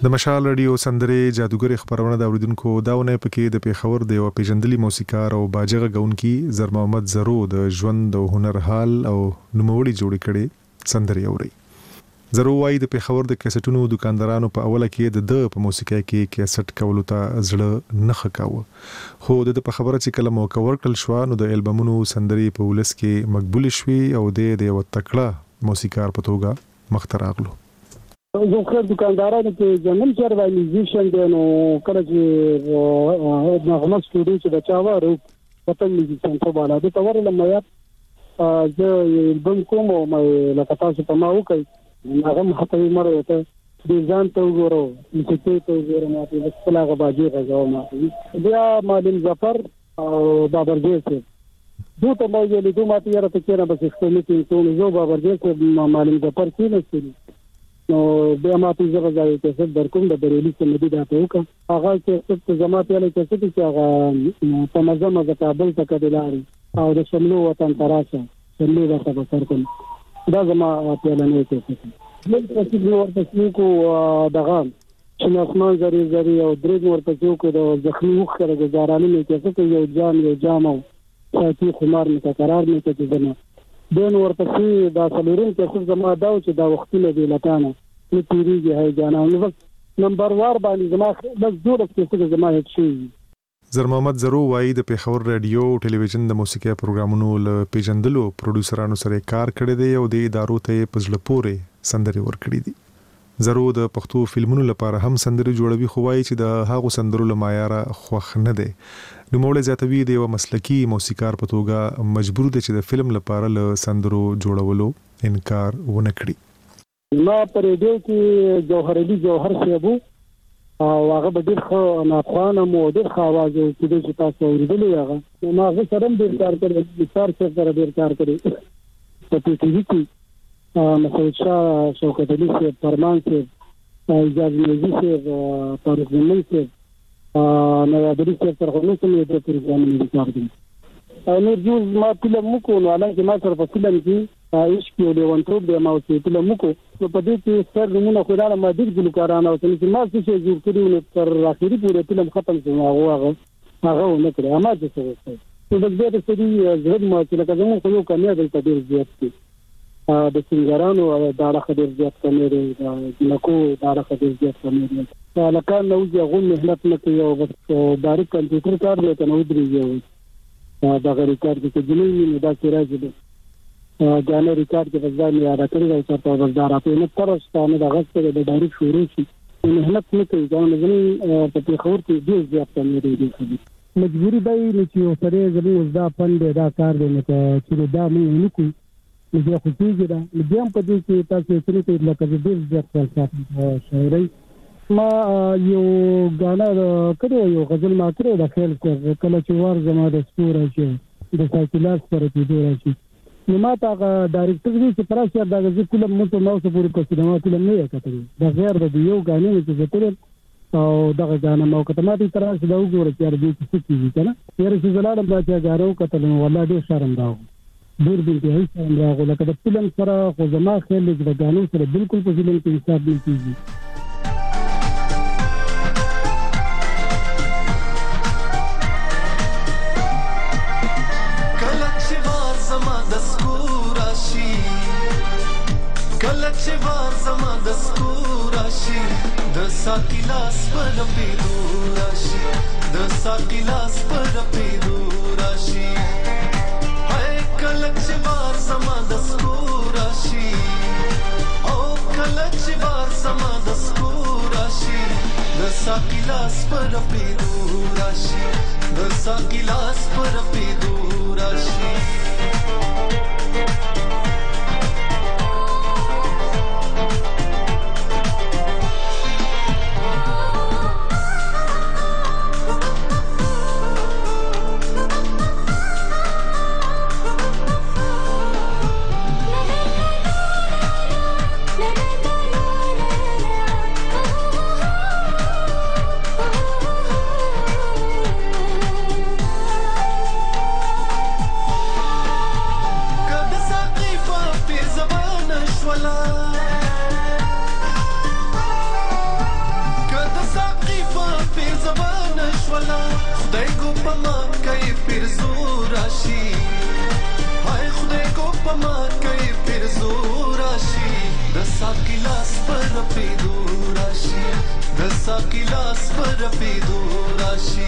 د مشال رادیو سندره جادوګر خبرونه د اوریدونکو داونه پکې د پیښور د یو پیژندلي موسیقار او باجغه غونکي زر محمد زرو د ژوند او هنر حال او نوموړي جوړ کړي سندره اوري. زرو وايي د پیښور د کیسټونو دکاندارانو په اوله کې د په موسیقي کې کیسټ کولو ته زړه نه خکاوه خو د په خبره چې کله موقع ورکړل شو نو د البومونو سندري په ولس کې مقبول شوي او د یو تکړه موسیقار په توګه مخ ته راغلو. زه خو دکاندارانو کې جنن چر وای میوزیشن دی نو کله چې نغمه سټوډیو چې د چاوارو وطن میوزیشن په بالا د تور لمه یا زه البوم کوم او مې لکه تاسو په ما وکړ هغه مخته مره ته د ځان ته وګورو چې ته وګورم ماته د خپل هغه باجی غواړم ما بیا معلم ظفر او بابرجی سره دوی ته مې ویلي دوی ماته یاره ته کېره بس خپل کې ټول زو بابرجی سره معلم ظفر کې نشي نو بیا ماته زغ ځای ته څه درکوم د بریلی سمدي دا ته وکړه هغه چې څه زما ته له څه چې هغه په مزه مزه کابل ته کډلاري او د شملو وطن تراشه شملو ورته بسر کوم دا زما په لنه کې څه نو چې نو ورته کو دغه چې اسمان زری زری او درې ورته کو د زخمی وخره گزارانه مې کې څه یو جام یو جام او چې خمار مې قرار مې کې ځنه دین ورته دا څلورم چې زما دا چې دا وختونه دی لکانه چې تیریږي هي جانانه بس نمبر وار باندې زما بس جوړ کې څه زما هیڅ شي. زر محمد زرو وايي د پیښور رادیو او ټلویزیون د موسیقي پروګرامونو له پیژندلو پروډوسرانو سره کار کړی دی او د ادارو ته پزله پورې سندري ورکړي دي. زرو د پښتو فلمونو لپاره هم سندري جوړوي خو وايي چې د هغو سندرو له معیار خوښ نه دی. نو موږ زیاتوي د یو مسلکی موسیقار په توګه مجبور دي چې د فلم لپاره له سندرو جوړولو انکار ونه کړي. ما پر دې کې جوهر علي جوهر سیبو او هغه به ډېر ښه ناخوانه مو ډېر ښه اواز و چې تاسو اورېدلی هغه ما هغه سره هم ډېر کار کړی نثار صاحب سره ډېر کار کړی په ټي وي کې مسعود شاه شوکت علي صاحب فرمان صاحب اجاز نیزي صاحب طارق زمین صاحب نوادري صاحب سره خو نه کوم یو پروګرام نه کار کوي نور جوز ما فلم مو نو حالانکه ما سره په فلم کې عشق یو لیوانټوب دی ما اوسې فلم مو نو په دې کې سر نمونه خو دا ما ډېر ګلوکارانه او چې ما څه جوړ کړی نو تر اخري پورې فلم ختم شو هغه هغه نه کړی ما څه څه نو د دې د سړي زړه ما چې لکه زموږ خو یو کمی دی په ډېر زیات کې د سنگرانو دا راخ ډېر زیات کمی دی د نکو دا راخ ډېر زیات کمی دی لکه نو چې غو مهنت نه کوي او بس باریک کمپیوټر کار دی کنه ودرېږي دا غری کار کې جنوي نو دا چې راځي جانه ریکارډ کې وځي یا راکړي دا چې په وزدار په نه ترستانه د غږ د ډایرکټ شروع شي مهنت نه کوي دا نه زمي په پیښور کې ډېر زیات کمی دی مجبوری دی چې سره زمي وزدا پند دا کار دی چې دا مې نه کوي چې خو کېږي دا بیا په دې کې تاسو چې څه لکه ډېر زیات فلسفه شاعري ما یو غانا کړو یو غزل ما کړو د خیال کړ کله چې وار زما د سپور شي د سایکلاس پر دې دی شي نو ما ته ډایرکټر دې چې پراشه دا د فلم مو ته نو څه پوری کوي دا فلم نه کتلی دا غیر د یو غانې چې زتر او دغه غانې مو کته ما ته تراشه دا وګوره چې دې څه کیږي کنه یاره چې زلاله بیا چې غارو کتل نو والله ډېر شرم راو ډېر دې هیڅ شرم راو لکه د فلم سره خو زما خیال دې د غانې سره بالکل په فلم کې حساب نه کیږي. ساقلاس پر پیدو راشي د ساقلاس پر پیدو راشي هاي کلچ بار سما د سکو راشي او کلچ بار سما د سکو راشي د ساقلاس پر پیدو راشي د ساقلاس پر پیدو راشي رپیدو راشي د ساقي لاس پر رپیدو راشي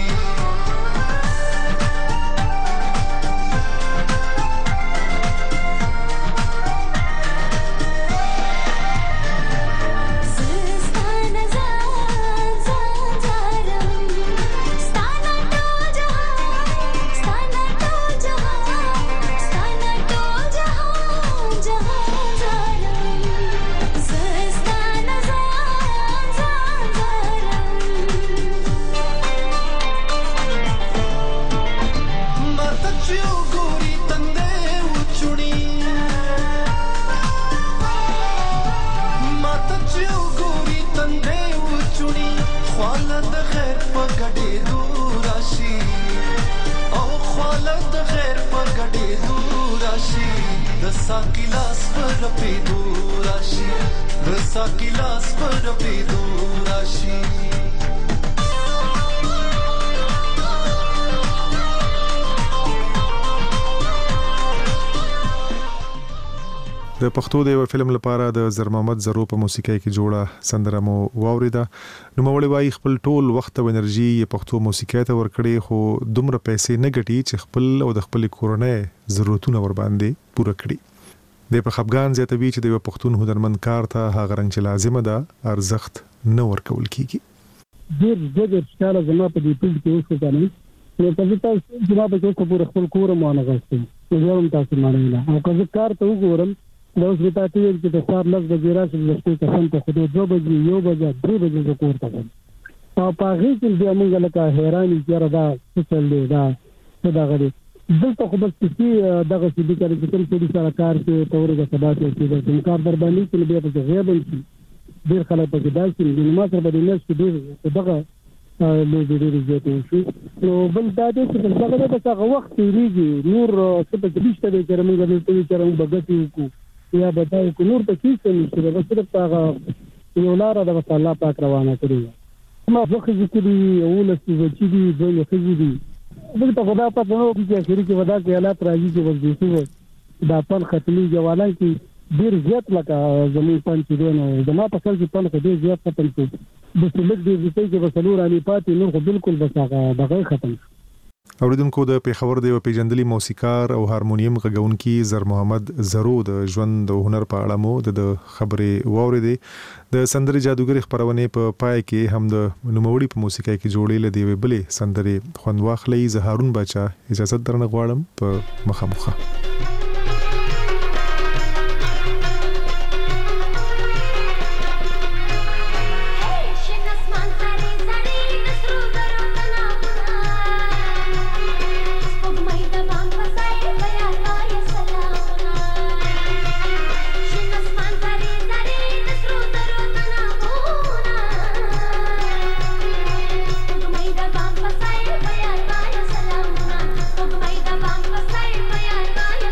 ساقي لاس پر رپیدو راشي د ساقي لاس پر رپیدو راشي د پښتو د یو فلم لپاره د زر محمد زرو په موسیقۍ کې جوړه سندره مو واوریده نو مولوی وايي خپل ټول وخت او انرژي پښتو موسیقۍ ته ورکړي خو دومره پیسې نه ګټي چې خپل او د خپل کورنۍ ضرورتونه ور باندې پوره کړي د په خپګان زیاتوي چې د یو پښتون هنرمند کار ته هغه رنګ چې لازمه ده ارزښت نه ورکول کیږي ډېر ډېر ښکاره زما په دې پیل کې اوس کنه نو په تاسو زما په څو خبره خپل کور مو نه غوښتم نو هم تاسو مانه نه او که کار ته وګورم دا اوس به تاسو یې چې د سهار لږ بجې راشي د شپې قسم ته خو دوه بجې یو بجې درې بجې د کور ته او په هغه کې بیا موږ لکه حیران یو دا څه چل دی دا څه دا غړي دلته خو بس چې دغه څه دي چې کوم څه سره کار کې تورګه سبا کې چې د کار در باندې چې بیا په غیاب شي ډیر خلک په داسې چې د ما سره باندې نس کې ډیر دغه له دې ډیر زیاتې شي نو بل دا دې چې دغه د هغه وخت لري نور څه په دې چې د موږ د دې چې موږ بغتی کو یا بدای کو نور ته هیڅ نشته دا صرف هغه یو لار د الله پاک روانه کړی ما ځکه چې دی یو لسی چې دی دوی خزي دي بل په خدا په نو کې اخري کې ودا کې حالات راځي چې وځي دا پن ختمي جوالان کې ډیر زیات لکه زمين پن چې دی نو زما په خپل کې پن کې ډیر زیات ختم شو د سلک دی چې په سلور اني پاتې نو بالکل بس هغه دغه ختم اوریدونکو د پیښور د یو پیژندلي موسیقار او هارمونیم غږونکي زر محمد زرو د ژوند او هنر په اړه مو د خبرې واوریدې د سندري جادوګر خبرونه په پای کې هم د نوموړي په موسیقۍ کې جوړې لدی وی بلې سندري خوند واخلې زهارون بچا اجازه درنه غواړم په مخامخه Bye.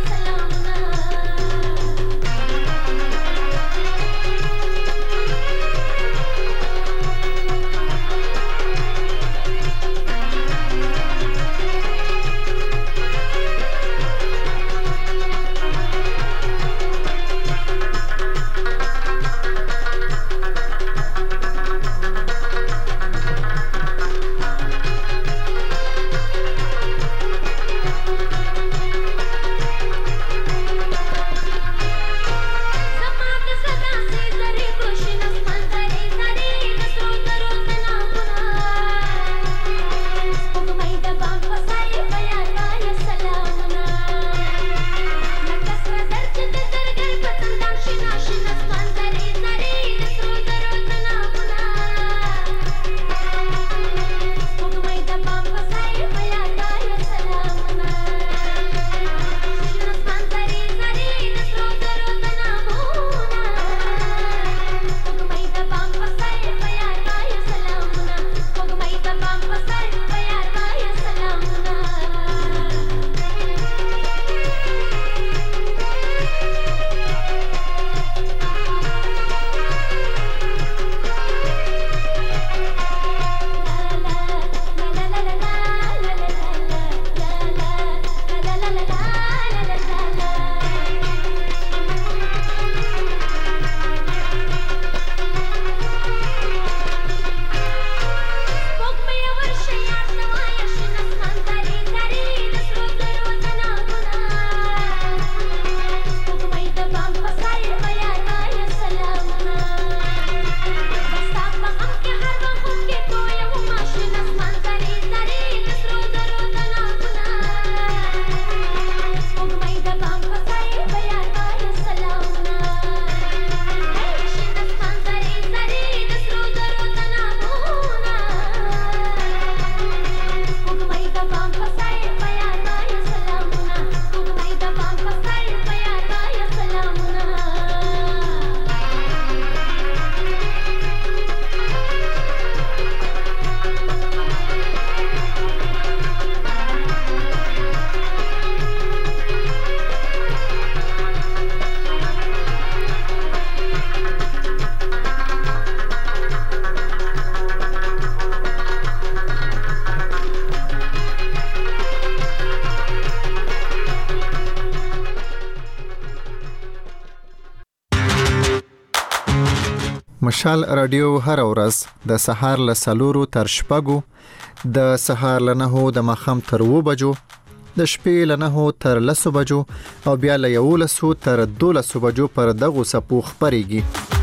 مشال رادیو هر ورځ د سهار له سلورو تر شپږو، د سهار له نهو د ماښام تر اوو بجو، د شپې له نهو تر لسو بجو او بیا له یولسو تر دولسو بجو پر دغو څپو خپرېږي.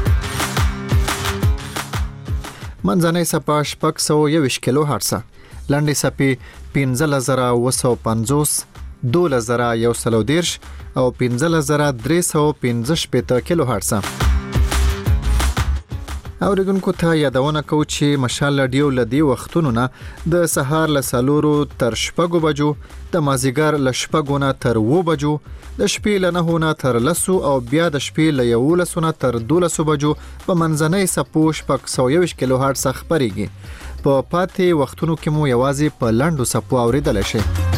منځنۍ څپه شپږ سوه یوویشت کیلو هرټزه، لنډې څپې پنځلس زره اوه سوه پنځوس، دولس زره یو سل او دېرش او پنځلس زره درې سوه پنځه شپېته کیلو هرټزه. اوریدونکو ته یادونه کوو چې مشال رادیو له دې وختونو نه د سهار له څلورو تر شپږو بجو، د مازدیګر له شپږو نه تر اوو بجو، د شپې له نهو نه تر لسو او بیا د شپې له یولسو نه تر دولسو بجو په منځنۍ څپو شپږ سوه یوویشت کیلو هرټز خپرېږي. په پاتې وختونو کې مو یوازې په لنډو څپو اورېدلی شئ.